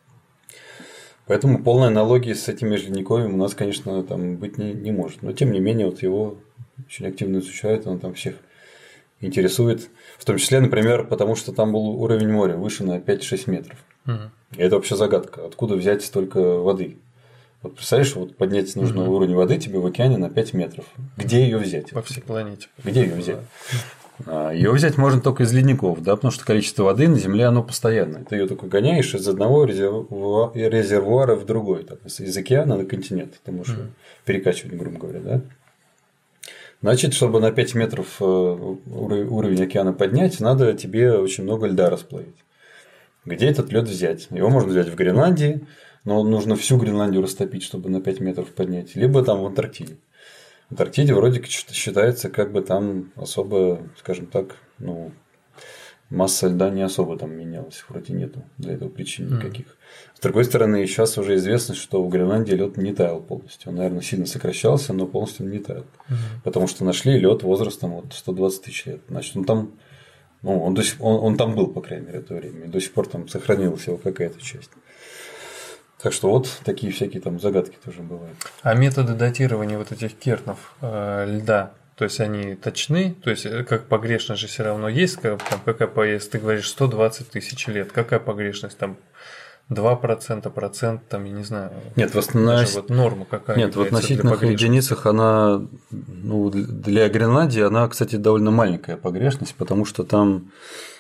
Поэтому полной аналогии с этим межледниковьем у нас, конечно, там быть не может. Но тем не менее, вот его очень активно изучают, он там всех интересует. В том числе, например, потому что там был уровень моря выше на 5-6 метров. И это вообще загадка. Откуда взять столько воды? Вот представляешь, вот поднять нужно уровень воды тебе в океане на 5 метров. Где ее взять? По всей планете. Где ее взять? Ее взять можно только из ледников, да, потому что количество воды на Земле оно постоянное. Ты ее только гоняешь из одного резервуара в другой, так, из океана на континент. Ты можешь перекачивать, грубо говоря, да. Значит, чтобы на 5 метров уровень океана поднять, надо тебе очень много льда расплавить. Где этот лед взять? Его можно взять в Гренландии, но нужно всю Гренландию растопить, чтобы на 5 метров поднять, либо там в Антарктиде. В Антарктиде вроде как считается, как бы там особо, скажем так, масса льда не особо там менялась, вроде нету для этого причин никаких. С другой стороны, сейчас уже известно, что в Гренландии лед не таял полностью. Он, наверное, сильно сокращался, но полностью он не таял. Потому что нашли лед возрастом вот 120 тысяч лет. Значит, он там, он там был, по крайней мере, в это время. И до сих пор там сохранилась его какая-то часть. Так что вот такие всякие там загадки тоже бывают. А методы датирования вот этих кернов льда, то есть они точны, то есть как погрешность же все равно есть, там, если ты говоришь 120 тысяч лет, какая погрешность там? 2%, процент, там, я не знаю. Нет, вот норма какая. Нет, в относительных единицах она, для Гренландии она, кстати, довольно маленькая погрешность, потому что там,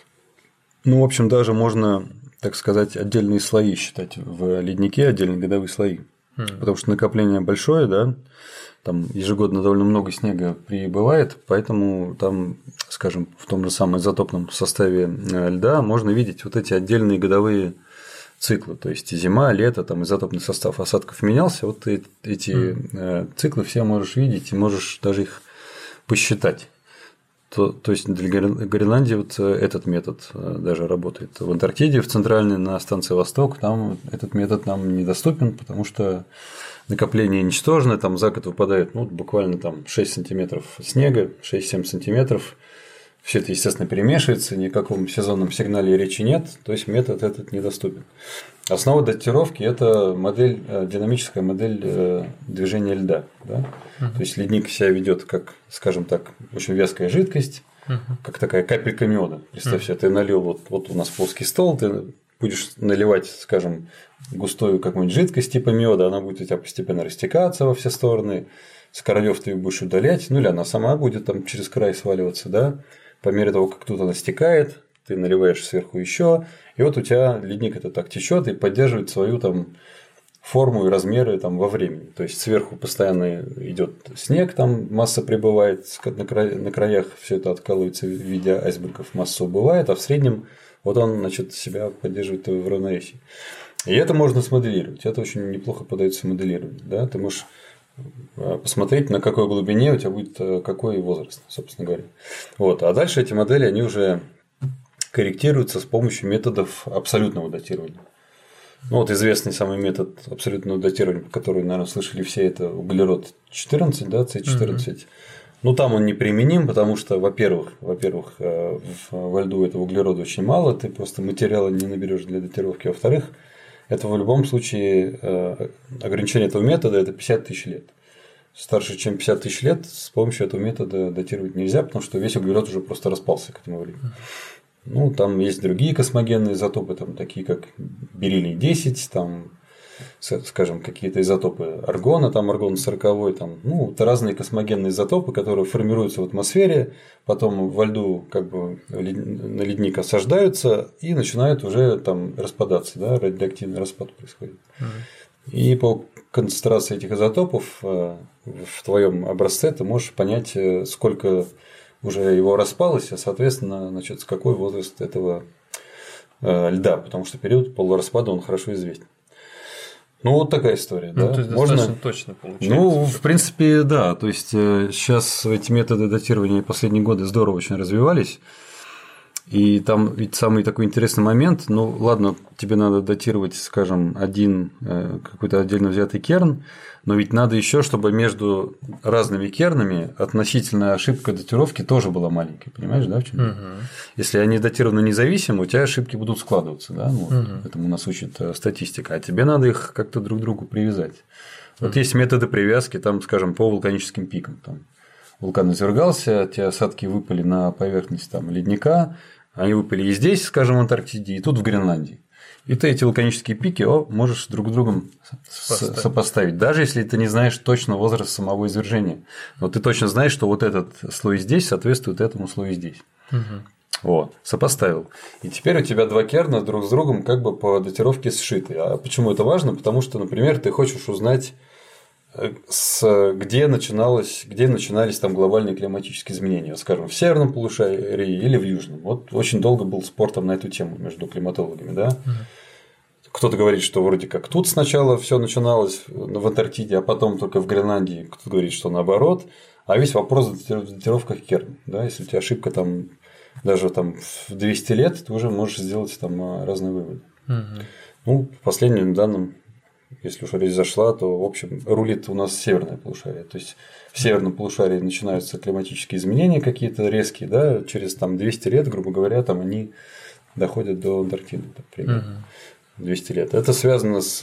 в общем, даже можно, так сказать, отдельные слои считать в леднике, отдельные годовые слои. Потому что накопление большое, да, там ежегодно довольно много снега прибывает, поэтому там, скажем, в том же самом изотопном составе льда можно видеть вот эти отдельные годовые циклы, то есть зима, лето, там изотопный состав осадков менялся, вот эти циклы все можешь видеть и можешь даже их посчитать. То есть для Гренландии вот этот метод даже работает. В Антарктиде, в центральной, на станции Восток, там этот метод нам недоступен, потому что накопление ничтожное, там за год выпадает буквально там 6 сантиметров снега, 6-7 сантиметров. Все это, естественно, перемешивается, ни о каком сезонном сигнале речи нет, то есть метод этот недоступен. Основа датировки – это динамическая модель движения льда. Да? То есть ледник себя ведет как, скажем так, очень вязкая жидкость, как такая капелька меда. Представь себе, ты налил, вот у нас плоский стол, ты будешь наливать, скажем, густую какую-нибудь жидкость типа меда, она будет у тебя постепенно растекаться во все стороны, с краев ты ее будешь удалять, или она сама будет там через край сваливаться, да. По мере того, как тут она стекает, ты наливаешь сверху еще, и вот у тебя ледник это так течет и поддерживает свою там форму и размеры там во времени. То есть сверху постоянно идет снег, там масса прибывает, на краях все это откалывается в виде айсбергов, масса убывает, а в среднем вот он, значит, себя поддерживает в равновесии. И это можно смоделировать. Это очень неплохо поддается моделированию. Да? Ты можешь посмотреть, на какой глубине у тебя будет какой возраст, собственно говоря. Вот. А дальше эти модели, они уже корректируются с помощью методов абсолютного датирования. Вот известный самый метод абсолютного датирования, который, наверное, слышали все, это углерод-14, да, С14. Там он неприменим, потому что, во-первых, во льду этого углерода очень мало, ты просто материала не наберешь для датировки. Во-вторых, это в любом случае ограничение этого метода – это 50 тысяч лет. Старше, чем 50 тысяч лет, с помощью этого метода датировать нельзя, потому что весь углерод уже просто распался к этому времени. Там есть другие космогенные изотопы, там, такие как бериллий-10, там, скажем, какие-то изотопы аргона, там аргон-40, там, это разные космогенные изотопы, которые формируются в атмосфере, потом во льду как бы на ледник осаждаются и начинают уже там распадаться, да, радиоактивный распад происходит. И по концентрации этих изотопов в твоем образце ты можешь понять, сколько уже его распалось, а соответственно, значит, какой возраст этого льда, потому что период полураспада он хорошо известен. Вот такая история, да. То есть достаточно точно получается. В принципе, да. То есть сейчас эти методы датирования последние годы здорово очень развивались. И там ведь самый такой интересный момент, ну ладно, тебе надо датировать, скажем, один какой-то отдельно взятый керн, но ведь надо еще, чтобы между разными кернами относительная ошибка датировки тоже была маленькой, понимаешь, да, в чем? Если они датированы независимо, у тебя ошибки будут складываться, да, ну, этому нас учит статистика, а тебе надо их как-то друг к другу привязать. Вот есть методы привязки, там, скажем, по вулканическим пикам. Там вулкан извергался, те осадки выпали на поверхность там, ледника, они выпали и здесь, скажем, в Антарктиде, и тут в Гренландии. И ты эти вулканические пики можешь друг с другом сопоставить, даже если ты не знаешь точно возраст самого извержения. Но ты точно знаешь, что вот этот слой здесь соответствует этому слою здесь. Вот, сопоставил. И теперь у тебя два керна друг с другом как бы по датировке сшиты. А почему это важно? Потому что, например, ты хочешь узнать, где начинались там глобальные климатические изменения, скажем, в северном полушарии или в южном. Вот очень долго был спор там на эту тему между климатологами, да. Кто-то говорит, что вроде как тут сначала все начиналось в Антарктиде, а потом только в Гренландии. Кто-то говорит, что наоборот. А весь вопрос в датировках керн. Да? Если у тебя ошибка там даже там в 200 лет, ты уже можешь сделать там разные выводы. Ну, по последним данным, если уж речь зашла, то, в общем, рулит у нас северное полушарие. То есть в северном полушарии начинаются климатические изменения какие-то резкие, да, через там 200 лет, грубо говоря, там они доходят до Антарктиды, примерно 200 лет. Это связано с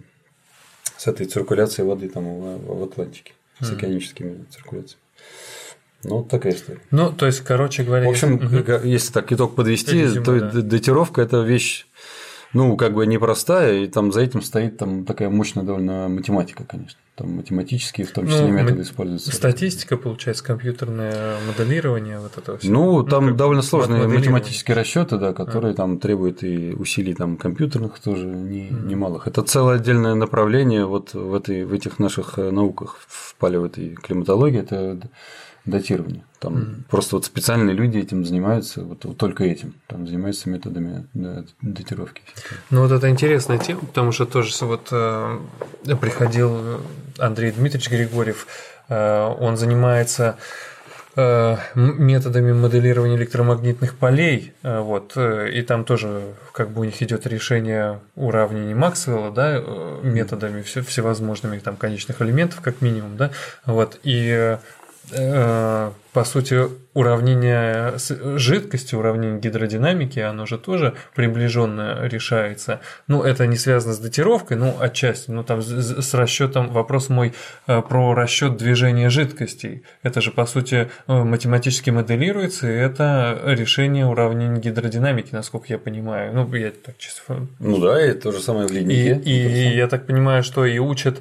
этой циркуляцией воды там в Атлантике, с океаническими циркуляциями. Ну, вот такая история. Ну, то есть, короче говоря… В общем, если так итог подвести, то датировка – это вещь, ну, как бы непростая, и там за этим стоит там такая мощная довольно математика, конечно. Там математические, в том числе, методы используются. Статистика, получается, компьютерное моделирование, вот это все. Ну, там довольно сложные математические расчеты, да, которые там требуют и усилий там компьютерных тоже немалых. Это целое отдельное направление вот в этих наших науках в палеоэтой климатологии, это датирование. Там просто вот специальные люди этим занимаются, вот только этим, там занимаются методами датировки. Ну, вот это интересная тема, потому что тоже вот приходил Андрей Дмитриевич Григорьев, он занимается методами моделирования электромагнитных полей, вот, и там тоже как бы у них идет решение уравнений Максвелла, да, методами всевозможными там конечных элементов, как минимум, да, вот, и по сути, уравнение жидкости, уравнение гидродинамики, оно же тоже приближенно решается. Ну, это не связано с датировкой, ну, отчасти, ну, там с расчетом, вопрос мой про расчет движения жидкостей. Это же, по сути, математически моделируется, и это решение уравнения гидродинамики, насколько я понимаю. Ну, я так чисто… Ну да, и то же самое в линейке. И я так понимаю, что и учат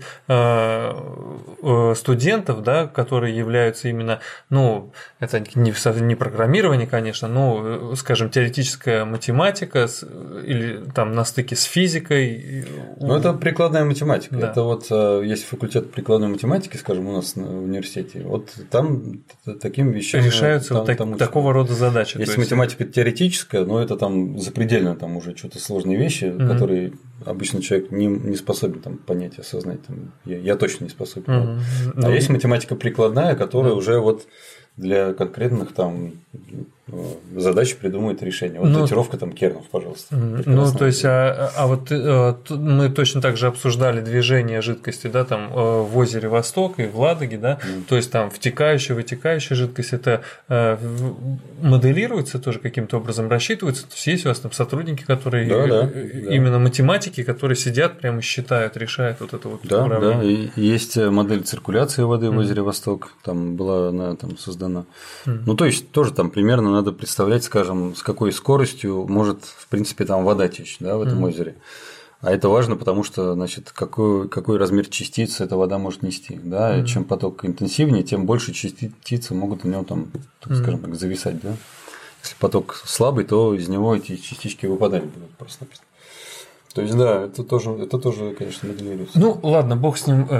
студентов, да, которые являются именно, ну, это не программирование, конечно, но, скажем, теоретическая математика или там на стыке с физикой. Ну, это прикладная математика. Да. Это вот есть факультет прикладной математики, скажем, у нас в университете. Вот там таким вещам решаются такого рода задачи. Есть математика теоретическая, но это там запредельно, там уже что-то сложные вещи, которые обычно человек не способен там понять, осознать. Там, я точно не способен. А есть математика прикладная, которая уже вот для конкретных там задач придумывает решение. Вот датировка там кернов, пожалуйста. Ну, то есть, вот мы точно так же обсуждали движение жидкости, да, там в озере Восток и в Ладоге, да, то есть там втекающая, вытекающая жидкость, это моделируется тоже каким-то образом, рассчитывается. То есть, есть у вас там сотрудники, которые именно математики, которые сидят, прямо считают, решают вот это вот уравнение. Да, и есть модель циркуляции воды в озере Восток, там была она там создана. Ну, то есть, тоже там примерно надо представлять, скажем, с какой скоростью может, в принципе, там вода течь, да, в этом озере. А это важно, потому что, значит, какой размер частиц эта вода может нести. Да? И чем поток интенсивнее, тем больше частицы могут в нем там, скажем так, зависать. Да? Если поток слабый, то из него эти частички выпадать будут просто-напросто. То есть, да, это тоже, конечно, моделируется. Ну, ладно, бог с ним,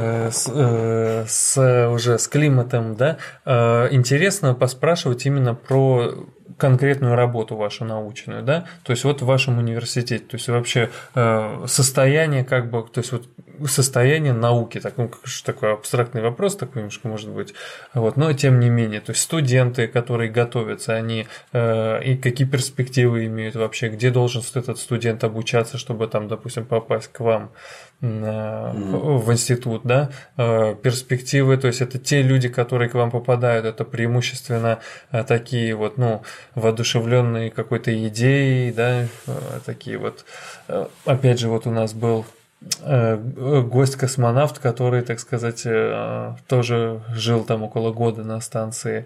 уже с климатом, да. Интересно поспрашивать именно про конкретную работу вашу научную, да, то есть вот в вашем университете, то есть вообще состояние как бы, то есть вот состояние науки, такой абстрактный вопрос, такой немножко может быть, вот, но тем не менее, то есть студенты, которые готовятся, они и какие перспективы имеют вообще, где должен этот студент обучаться, чтобы там, допустим, попасть к вам в институт, да, перспективы, то есть это те люди, которые к вам попадают, это преимущественно такие вот, ну, воодушевленные какой-то идеей, да, такие вот, опять же, вот у нас был гость-космонавт, который, так сказать, тоже жил там около года на станции.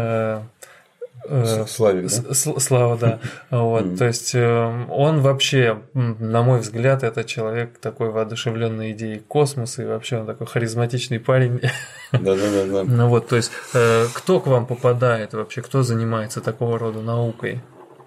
Славик, да? Слава, да. Вот, то есть он вообще, на мой взгляд, это человек такой воодушевленной идеей космоса, и вообще он такой харизматичный парень. Да. Ну вот, то есть кто к вам попадает вообще, кто занимается такого рода наукой?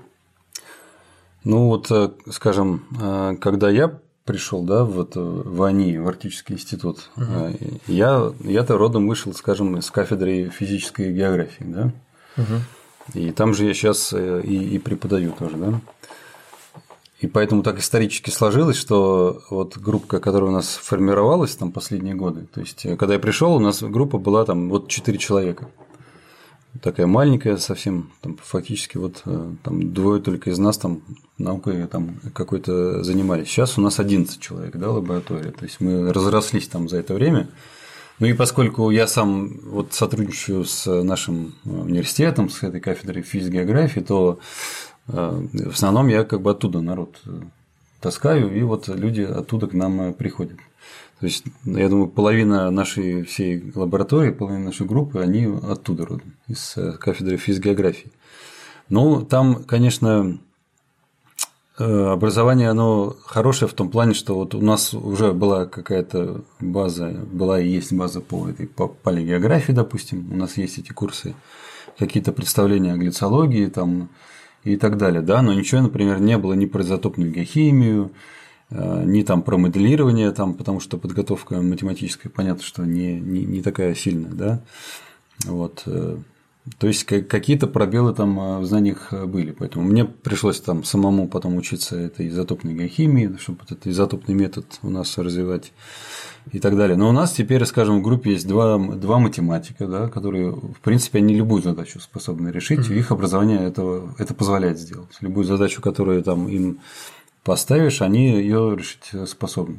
Ну вот, скажем, когда я пришел, да, вот в АНИ, в Арктический институт, я-то родом вышел, скажем, из кафедры физической географии, да. И там же я сейчас и преподаю тоже, да. И поэтому так исторически сложилось, что вот группа, которая у нас формировалась там последние годы, то есть, когда я пришел, у нас группа была там вот 4 человека. Такая маленькая совсем, там, фактически вот там 2 только из нас там наукой там какой-то занимались. Сейчас у нас 11 человек, да, лаборатория. То есть мы разрослись там за это время. Ну и поскольку я сам вот сотрудничаю с нашим университетом, с этой кафедрой физик-географии, то в основном я как бы оттуда народ таскаю, и вот люди оттуда к нам приходят. То есть, я думаю, половина нашей всей лаборатории, половина нашей группы, они оттуда родом, из кафедры физик-географии. Ну, там, конечно, образование, оно хорошее в том плане, что вот у нас уже была какая-то база, была и есть база по этой палеогеографии, допустим, у нас есть эти курсы, какие-то представления о глицологии там и так далее, да, но ничего, например, не было ни про изотопную геохимию, ни там про моделирование, там, потому что подготовка математическая, понятно, что не такая сильная, да, вот. То есть какие-то пробелы там в знаниях были, поэтому мне пришлось там самому потом учиться этой изотопной геохимии, чтобы этот изотопный метод у нас развивать и так далее. Но у нас теперь, скажем, в группе есть два математика, да, которые, в принципе, они любую задачу способны решить, и их образование это позволяет сделать. Любую задачу, которую там им поставишь, они ее решить способны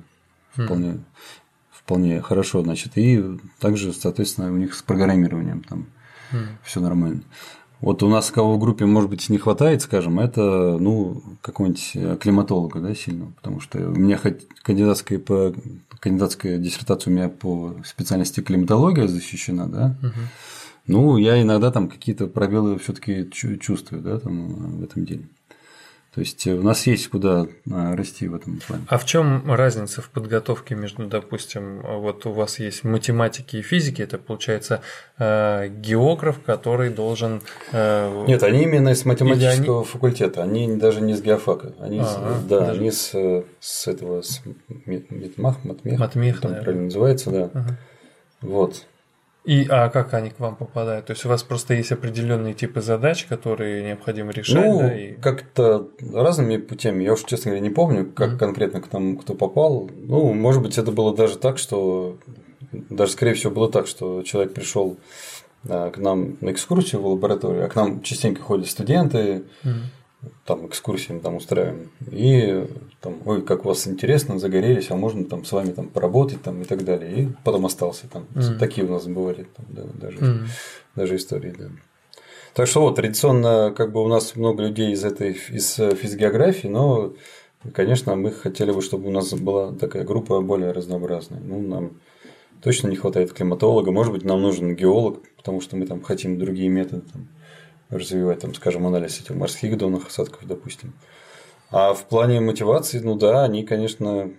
вполне хорошо, значит, и также, соответственно, у них с программированием там все нормально. Вот у нас кого в группе, может быть, не хватает, скажем, это, ну, какого-нибудь климатолога, да, сильного, потому что у меня хоть кандидатская диссертация у меня по специальности климатология защищена, да, ну, я иногда там какие-то пробелы все-таки чувствую, да, там в этом деле. То есть у нас есть куда расти в этом плане. А в чем разница в подготовке между, допустим, вот у вас есть математики и физики, это получается географ, который должен… Нет, они именно из математического факультета, они даже не с геофака, они с этого Матмех, там правильно называется, да. Вот. А как они к вам попадают? То есть у вас просто есть определенные типы задач, которые необходимо решать? Ну, да, и… как-то разными путями. Я уж, честно говоря, не помню, как конкретно к нам кто попал. Ну, может быть, это было даже так, что даже, скорее всего, было так, что человек пришел к нам на экскурсию в лабораторию, а к нам частенько ходят студенты, там экскурсии мы там устраиваем, и там, ой, как у вас интересно, загорелись, а можно там с вами там поработать там, и так далее. И потом остался там. Такие у нас бывали там, да, даже истории, да. Так что вот традиционно как бы у нас много людей из физгеографии, но, конечно, мы хотели бы, чтобы у нас была такая группа более разнообразная. Ну, нам точно не хватает климатолога, может быть, нам нужен геолог, потому что мы там хотим другие методы там развивать, там, скажем, анализ этих морских донных осадков, допустим. А в плане мотивации, ну да, они, конечно,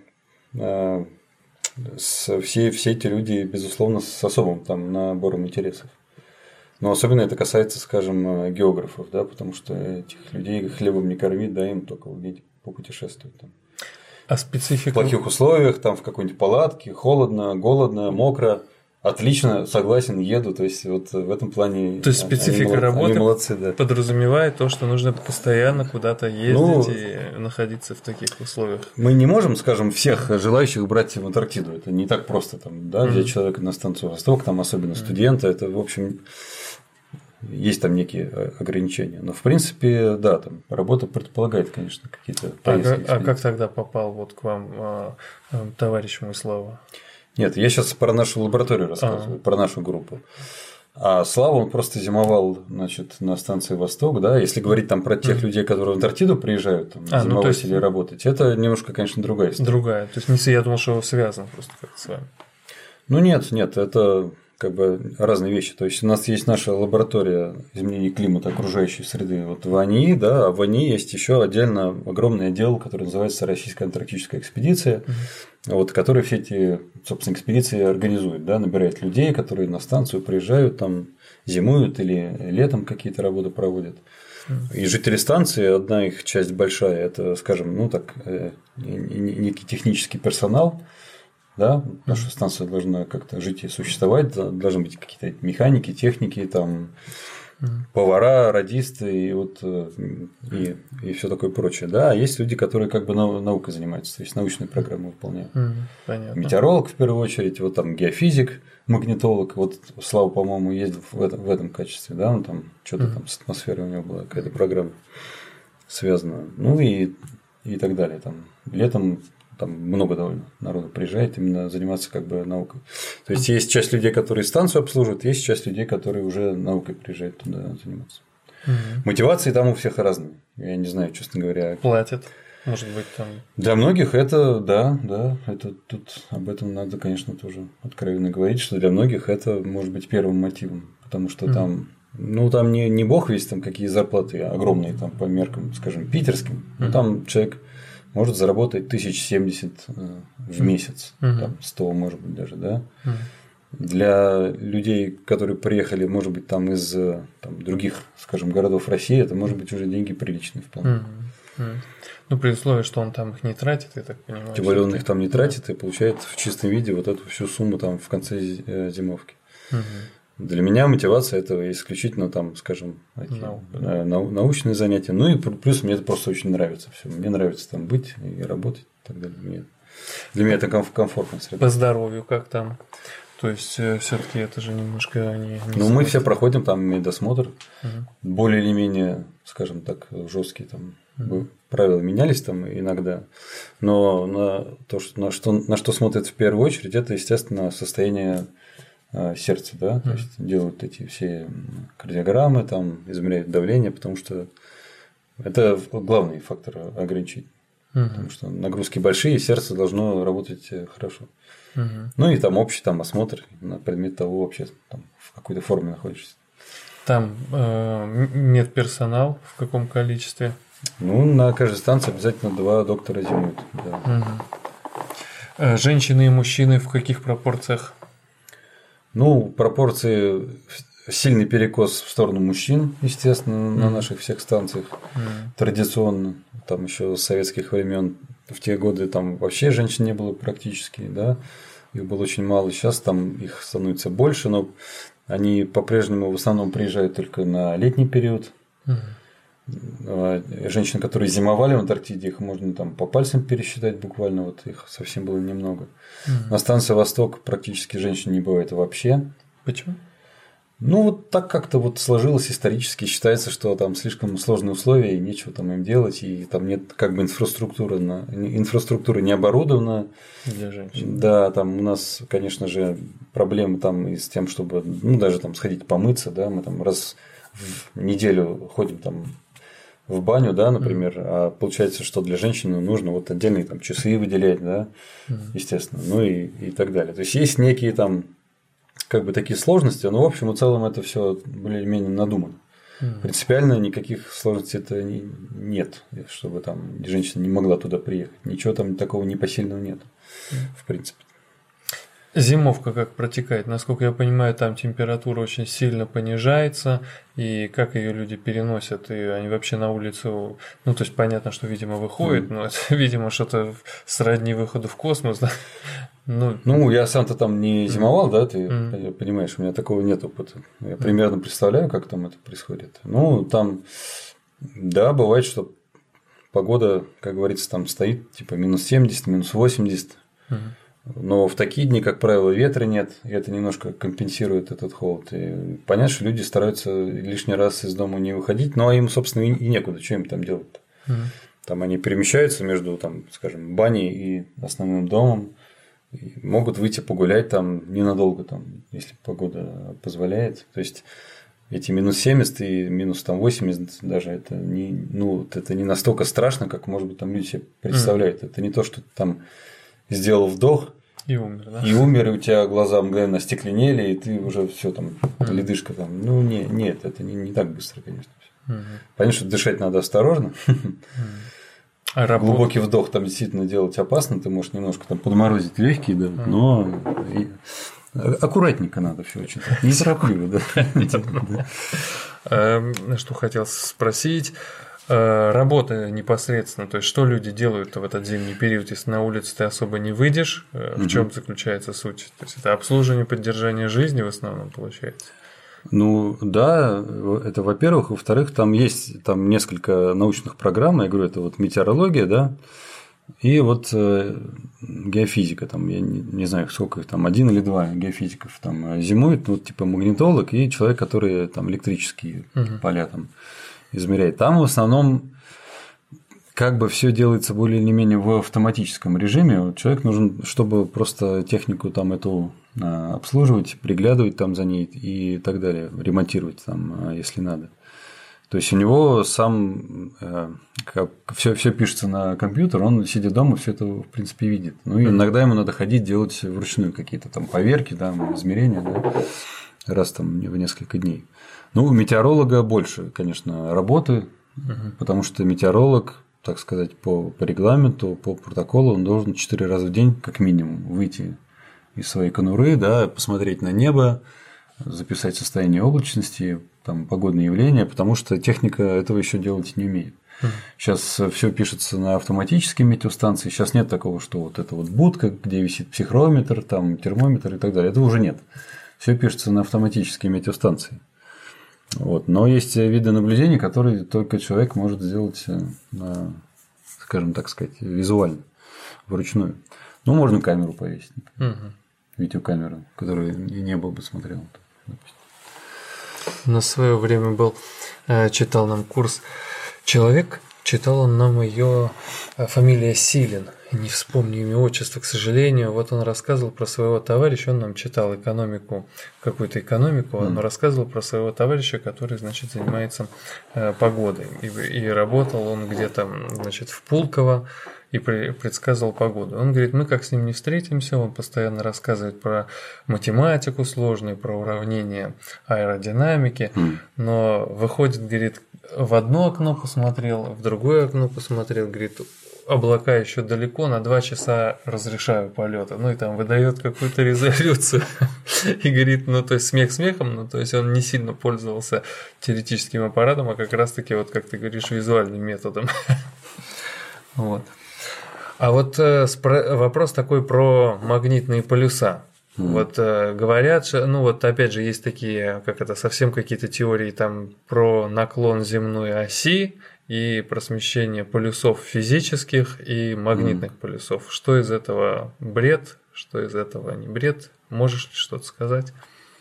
все эти люди, безусловно, с особым там набором интересов. Но особенно это касается, скажем, географов, да, потому что этих людей хлебом не кормить, да, им только уметь попутешествовать. Там. А специфика… В плохих условиях, там, в какой-нибудь палатке, холодно, голодно, мокро. отлично, согласен, еду. То есть, вот в этом плане. То есть специфика работы они молодцы, да. подразумевает то, что нужно постоянно куда-то ездить и находиться в таких условиях. Мы не можем, скажем, всех желающих брать в Антарктиду. Это не так просто там, да, взять человека на станцию Восток, там особенно студента. Это, в общем, есть там некие ограничения. Но в принципе, да, там работа предполагает, конечно, какие-то поездки. А как тогда попал вот к вам товарищ Мыслава? Нет, я сейчас про нашу лабораторию рассказываю, про нашу группу. А Слава, он просто зимовал, значит, на станции Восток, да. Если говорить там про тех людей, которые в Антарктиду приезжают, там, зимовать или работать, это немножко, конечно, другая история. Другая. То есть я думал, что связан просто как-то с вами. Ну нет, это как бы разные вещи. То есть у нас есть наша лаборатория изменения климата, окружающей среды вот в АНИ, да, а в АНИ есть еще отдельно огромный отдел, который называется Российская антарктическая экспедиция, вот, который все эти, собственно, экспедиции организует, да, набирает людей, которые на станцию приезжают, там зимуют или летом какие-то работы проводят. И жители станции, одна их часть большая, это, скажем, ну так, некий технический персонал. Да, наша станция должна как-то жить и существовать, должны быть какие-то механики, техники, там, повара, радисты и вот и все такое прочее. Да, а есть люди, которые как бы наукой занимаются, то есть научные программы выполняют. Понятно. Метеоролог в первую очередь, вот там геофизик, магнитолог, вот Слава, по-моему, ездил в этом качестве, да, он там что-то там с атмосферой у него была какая-то программа связана, ну и так далее. Там летом там много довольно народу приезжает именно заниматься как бы наукой. То есть есть часть людей, которые станцию обслуживают, есть часть людей, которые уже наукой приезжают туда заниматься. Мотивации там у всех разные. Я не знаю, честно говоря. Платят, может быть, там. Для многих это да, это тут об этом надо, конечно, тоже откровенно говорить, что для многих это может быть первым мотивом, потому что там. Ну, там не бог весть, там какие зарплаты огромные там по меркам, скажем, питерским. Но там человек может заработать 1070 в месяц, там 100, может быть, даже, да. Для людей, которые приехали, может быть, там из там, других, скажем, городов России, это может быть уже деньги приличные вполне. Ну, при условии, что он там их не тратит, я так понимаю. Тем более он их там не тратит и получает в чистом виде вот эту всю сумму там в конце зимовки. Для меня мотивация это исключительно там, скажем, научные занятия. Ну и плюс мне это просто очень нравится. Все. Мне нравится там быть и работать и так далее. Для меня это комфортная среда. По здоровью как там? То есть все-таки это же немножко не. Ну, мы все проходим там медосмотр, более или менее, скажем так, жесткие там правила менялись там иногда. Но на что смотрят в первую очередь, это, естественно, состояние сердца, да, то есть делают эти все кардиограммы, там измеряют давление, потому что это главный фактор ограничить, потому что нагрузки большие, и сердце должно работать хорошо. Ну и там общий там осмотр на предмет того, вообще там, в какой-то форме находишься. Там медперсонал в каком количестве? Ну, на каждой станции обязательно 2 доктора зимуют. Да. Женщины и мужчины в каких пропорциях? Ну, пропорции сильный перекос в сторону мужчин, естественно, на наших всех станциях. Традиционно, там еще с советских времен в те годы там вообще женщин не было практически, да, их было очень мало. Сейчас там их становится больше, но они по-прежнему в основном приезжают только на летний период. Женщины, которые зимовали в Антарктиде, их можно там по пальцам пересчитать буквально, вот их совсем было немного. На станции Восток практически женщин не бывает вообще. Почему? Ну, вот так как-то вот сложилось исторически, считается, что там слишком сложные условия, и нечего там им делать, и там нет как бы инфраструктура не оборудована. Для женщин. Да, там у нас, конечно же, проблемы там и с тем, чтобы, ну, даже там сходить помыться, да, мы там раз в неделю ходим там в баню, да, например, а получается, что для женщины нужно вот отдельные там часы выделять, да, естественно, ну и так далее. То есть есть некие там как бы такие сложности, но в общем и целом это все более-менее надумано. Принципиально никаких сложностей это нет, чтобы там женщина не могла туда приехать. Ничего там такого непосильного нет, в принципе. Зимовка как протекает? Насколько я понимаю, там температура очень сильно понижается, и как ее люди переносят, и они вообще на улицу, ну, то есть понятно, что, видимо, выходят, но это, видимо, что-то сродни выходу в космос, да? Ну, я сам-то там не зимовал, да, ты понимаешь, у меня такого нет опыта. Я примерно представляю, как там это происходит. Ну, там, да, бывает, что погода, как говорится, там стоит типа минус 70, минус 80. Но в такие дни, как правило, ветра нет, и это немножко компенсирует этот холод. И понятно, что люди стараются лишний раз из дома не выходить, но им, собственно, и некуда, что им там делать-то. Там они перемещаются между, там, скажем, баней и основным домом, и могут выйти погулять там ненадолго, там, если погода позволяет. То есть эти минус 70 и минус там 80 даже это это не настолько страшно, как, может быть, там люди себе представляют. Это не то, что ты там сделал вдох и умер, да? И умер, и у тебя глаза мгновенно остекленели, и ты уже все там, ледышка там. Ну, нет, это не так быстро, конечно. Понятно, что дышать надо осторожно. Глубокий вдох там действительно делать опасно, ты можешь немножко там подморозить легкие, да, но аккуратненько надо все очень. Неторопливо, да. Что хотел спросить. Работа непосредственно, то есть что люди делают в этот зимний период, если на улице ты особо не выйдешь, в чем заключается суть? То есть это обслуживание, поддержание жизни в основном получается? Ну да, это во-первых, во-вторых, там есть несколько научных программ, я говорю, это вот метеорология, да, и вот геофизика, там, я не знаю, сколько их там, 1 или 2 геофизиков там зимует, вот типа магнитолог и человек, который там электрические поля там измеряет. Там в основном как бы все делается более или менее в автоматическом режиме. Вот человек нужен, чтобы просто технику там эту обслуживать, приглядывать там за ней и так далее, ремонтировать там, если надо. То есть у него сам все пишется на компьютер, он, сидя дома, все это в принципе видит. Ну и иногда ему надо ходить делать вручную какие-то там поверки, там, измерения, да, раз там в несколько дней. Ну, у метеоролога больше, конечно, работы, потому что метеоролог, так сказать, по регламенту, по протоколу, он должен 4 раза в день, как минимум, выйти из своей конуры, да, посмотреть на небо, записать состояние облачности, там, погодные явления, потому что техника этого еще делать не умеет. Сейчас все пишется на автоматической метеостанции. Сейчас нет такого, что вот это вот будка, где висит психрометр, там, термометр и так далее. Этого уже нет. Все пишется на автоматической метеостанции. Вот. Но есть виды наблюдений, которые только человек может сделать, скажем так сказать, визуально, вручную. Ну, можно камеру повесить, видеокамеру, которую небо бы смотрел. На свое время читал нам курс человек, читал он нам ее фамилия Силин. Не вспомню имя, отчество, к сожалению. Вот он рассказывал про своего товарища, он нам читал какую-то экономику, он рассказывал про своего товарища, который, значит, занимается погодой. И работал он где-то, значит, в Пулково и предсказывал погоду. Он говорит, мы как с ним не встретимся, он постоянно рассказывает про математику сложную, про уравнения аэродинамики, но выходит, говорит, в одно окно посмотрел, в другое окно посмотрел, говорит, облака еще далеко, на 2 часа разрешаю полеты. Ну и там выдает какую-то резолюцию. И говорит, ну то есть смех смехом, но то есть он не сильно пользовался теоретическим аппаратом, а как раз-таки, вот как ты говоришь, визуальным методом. Вот. А вот вопрос такой про магнитные полюса. Вот говорят, ну вот опять же есть такие, совсем какие-то теории там про наклон земной оси и про смещение полюсов физических и магнитных полюсов. Что из этого бред, что из этого не бред? Можешь ли что-то сказать?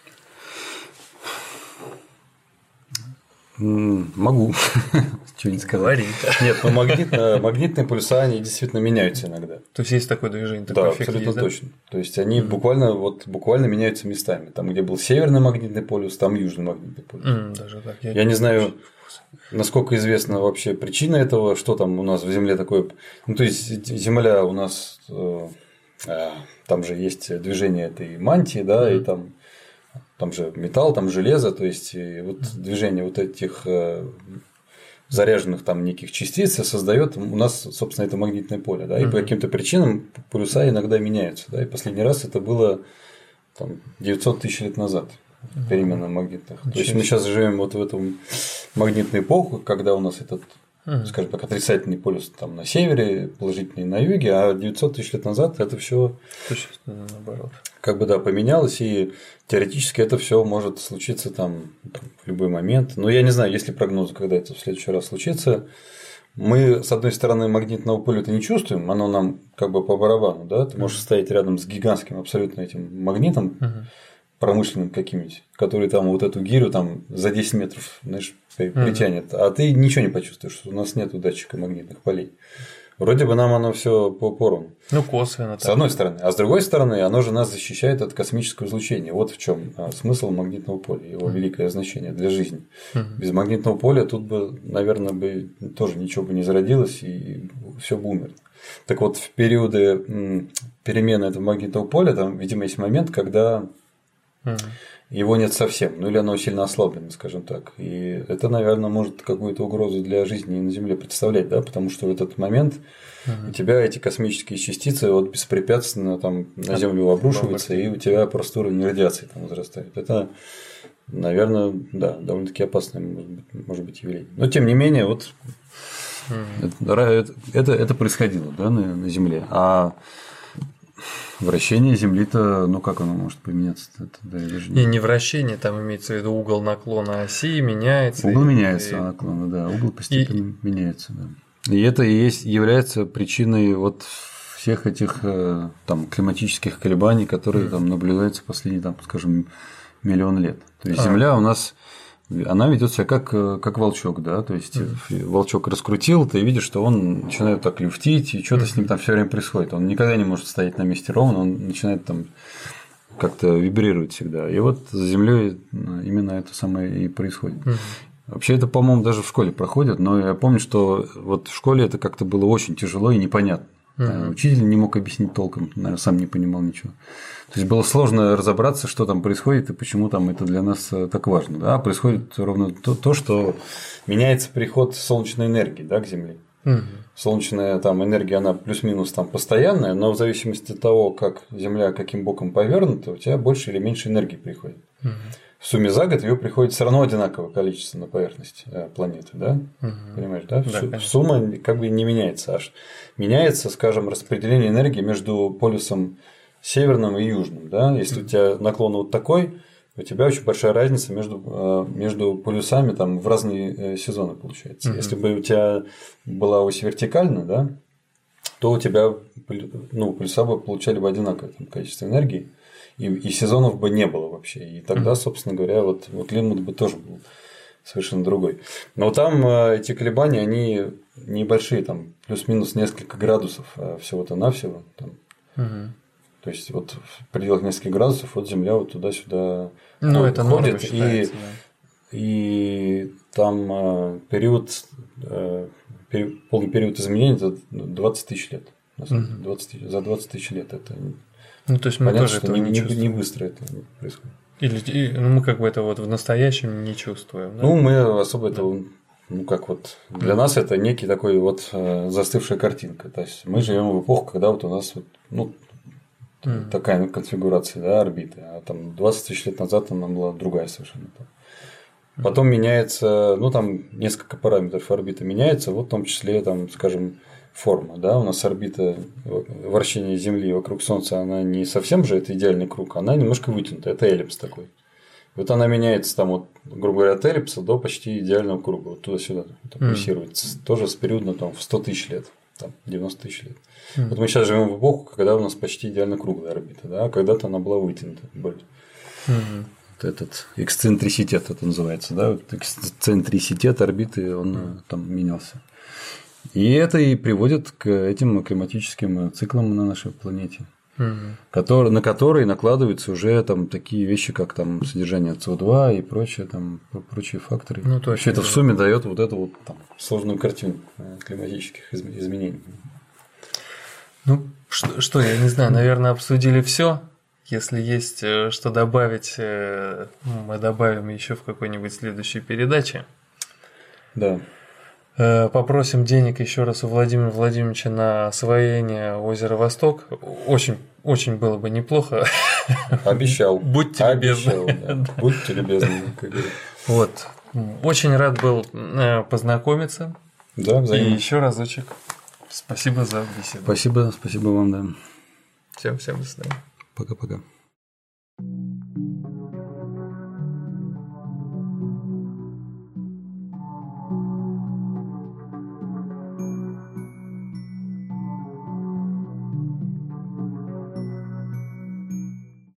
Могу. Чего не сказать. Говори. Нет, но магнитные полюса, они действительно меняются иногда. То есть есть такое движение, такой эффект абсолютно есть, точно. Да? То есть они буквально меняются местами. Там, где был северный магнитный полюс, там южный магнитный полюс. Даже так. Я не знаю, насколько известна вообще причина этого, что там у нас в Земле такое. Ну, то есть Земля у нас там же есть движение этой мантии, да, и там же металл, там железо, то есть вот движение вот этих заряженных там неких частиц создает у нас, собственно, это магнитное поле, да, и по каким-то причинам полюса иногда меняются, да, и последний раз это было там 900 тысяч лет назад, перемена магнитных. То есть мы сейчас живем вот в эту магнитную эпоху, когда у нас этот скажем так, отрицательный полюс там на севере, положительный на юге, а 900 тысяч лет назад это все наоборот. Как бы поменялось, и теоретически это все может случиться там в любой момент. Но я не знаю, есть ли прогнозы, когда это в следующий раз случится. Мы, с одной стороны, магнитного поля-то не чувствуем, оно нам как бы по барабану, да? Ты можешь стоять рядом с гигантским абсолютно этим магнитом, промышленным каким-нибудь, который там вот эту гирю там за 10 метров, знаешь, притянет, а ты ничего не почувствуешь, у нас нет датчика магнитных полей. Вроде бы нам оно все поровну. Ну, косвенно. С одной стороны. А с другой стороны, оно же нас защищает от космического излучения. Вот в чем смысл магнитного поля, его великое значение для жизни. Без магнитного поля тут бы, наверное, тоже ничего бы не зародилось, и все бы умерло. Так вот, в периоды перемены этого магнитного поля, там, видимо, есть момент, когда его нет совсем, ну или оно сильно ослаблено, скажем так. И это, наверное, может какую-то угрозу для жизни на Земле представлять, да, потому что в этот момент у тебя эти космические частицы вот беспрепятственно там на Землю обрушиваются, и у тебя просто уровень радиации там возрастает. Это, наверное, да, довольно-таки опасное может быть явление. Но тем не менее, вот это происходило, да, на Земле. А вращение Земли-то, ну как оно может поменяться? Не вращение, там имеется в виду угол наклона оси меняется. Угол меняется, наклона, да, угол постепенно меняется, да. И это и является причиной вот всех этих там климатических колебаний, которые там наблюдаются последние, там, скажем, миллион лет. То есть Земля у нас, она ведет себя как волчок, да, то есть волчок раскрутил, ты видишь, что он начинает так люфтить, и что-то с ним там все время происходит. Он никогда не может стоять на месте ровно, он начинает там как-то вибрировать всегда. И вот с Землей именно это самое и происходит. Вообще это, по-моему, даже в школе проходит, но я помню, что вот в школе это как-то было очень тяжело и непонятно. Учитель не мог объяснить толком, наверное, сам не понимал ничего. То есть было сложно разобраться, что там происходит и почему там это для нас так важно. Да? Происходит ровно то, что меняется приход солнечной энергии, да, к Земле. Солнечная там энергия, она плюс-минус там постоянная, но в зависимости от того, как Земля каким боком повернута, у тебя больше или меньше энергии приходит. В сумме за год ее приходит все равно одинаковое количество на поверхности планеты, да? Понимаешь, да? Сумма как бы не меняется, аж меняется, скажем, распределение энергии между полюсом северным и южным, да? Если у тебя наклон вот такой, у тебя очень большая разница между полюсами там в разные сезоны получается. Если бы у тебя была ось вертикальная, да, то у тебя полюса бы получали бы одинаковое количество энергии. И сезонов бы не было вообще. И тогда, собственно говоря, вот климат бы тоже был совершенно другой. Но там эти колебания, они небольшие, там плюс-минус несколько градусов всего-то навсего. То есть вот в пределах нескольких градусов вот Земля вот туда-сюда ходит. И там полный период изменений это 20 тысяч лет. За 20 тысяч лет это. Ну, то есть мы понятно, тоже что этого не чувствуем. Не быстро это происходит. Или мы как бы это вот в настоящем не чувствуем. Да? Ну, мы особо этого, ну как вот для нас это некий такой вот застывшая картинка. То есть мы живем в эпоху, когда вот у нас вот, такая конфигурация, да, орбиты. А там 20 тысяч лет назад она была другая совершенно. Потом меняется, ну там несколько параметров орбиты меняется, вот в том числе там, скажем, форма, да, у нас орбита вращения Земли вокруг Солнца, она не совсем же это идеальный круг, она немножко вытянута, это эллипс такой. Вот она меняется там вот, грубо говоря, от эллипса до почти идеального круга, вот туда-сюда пульсирует, тоже с периодом там в 100 тысяч лет, там 90 тысяч лет. Вот мы сейчас живем в эпоху, когда у нас почти идеально круглая орбита, да, а когда-то она была вытянута. Вот этот эксцентриситет это называется, да, вот эксцентриситет орбиты, он там менялся. И это и приводит к этим климатическим циклам на нашей планете, на которые накладываются уже там такие вещи, как там содержание СО2 и прочие факторы. Ну, вообще это в сумме дает вот эту вот там сложную картину климатических изменений. Ну, что, я не знаю, наверное, обсудили все. Если есть что добавить, мы добавим еще в какой-нибудь следующей передаче. Да. Попросим денег еще раз у Владимира Владимировича на освоение озера Восток. Очень, очень было бы неплохо. Обещал. Будьте любезны. Да. Будьте любезны, как говорят. Вот. Очень рад был познакомиться. Да, взаимно. И еще разочек спасибо за беседу. Спасибо вам, да. Всем до свидания. Пока-пока.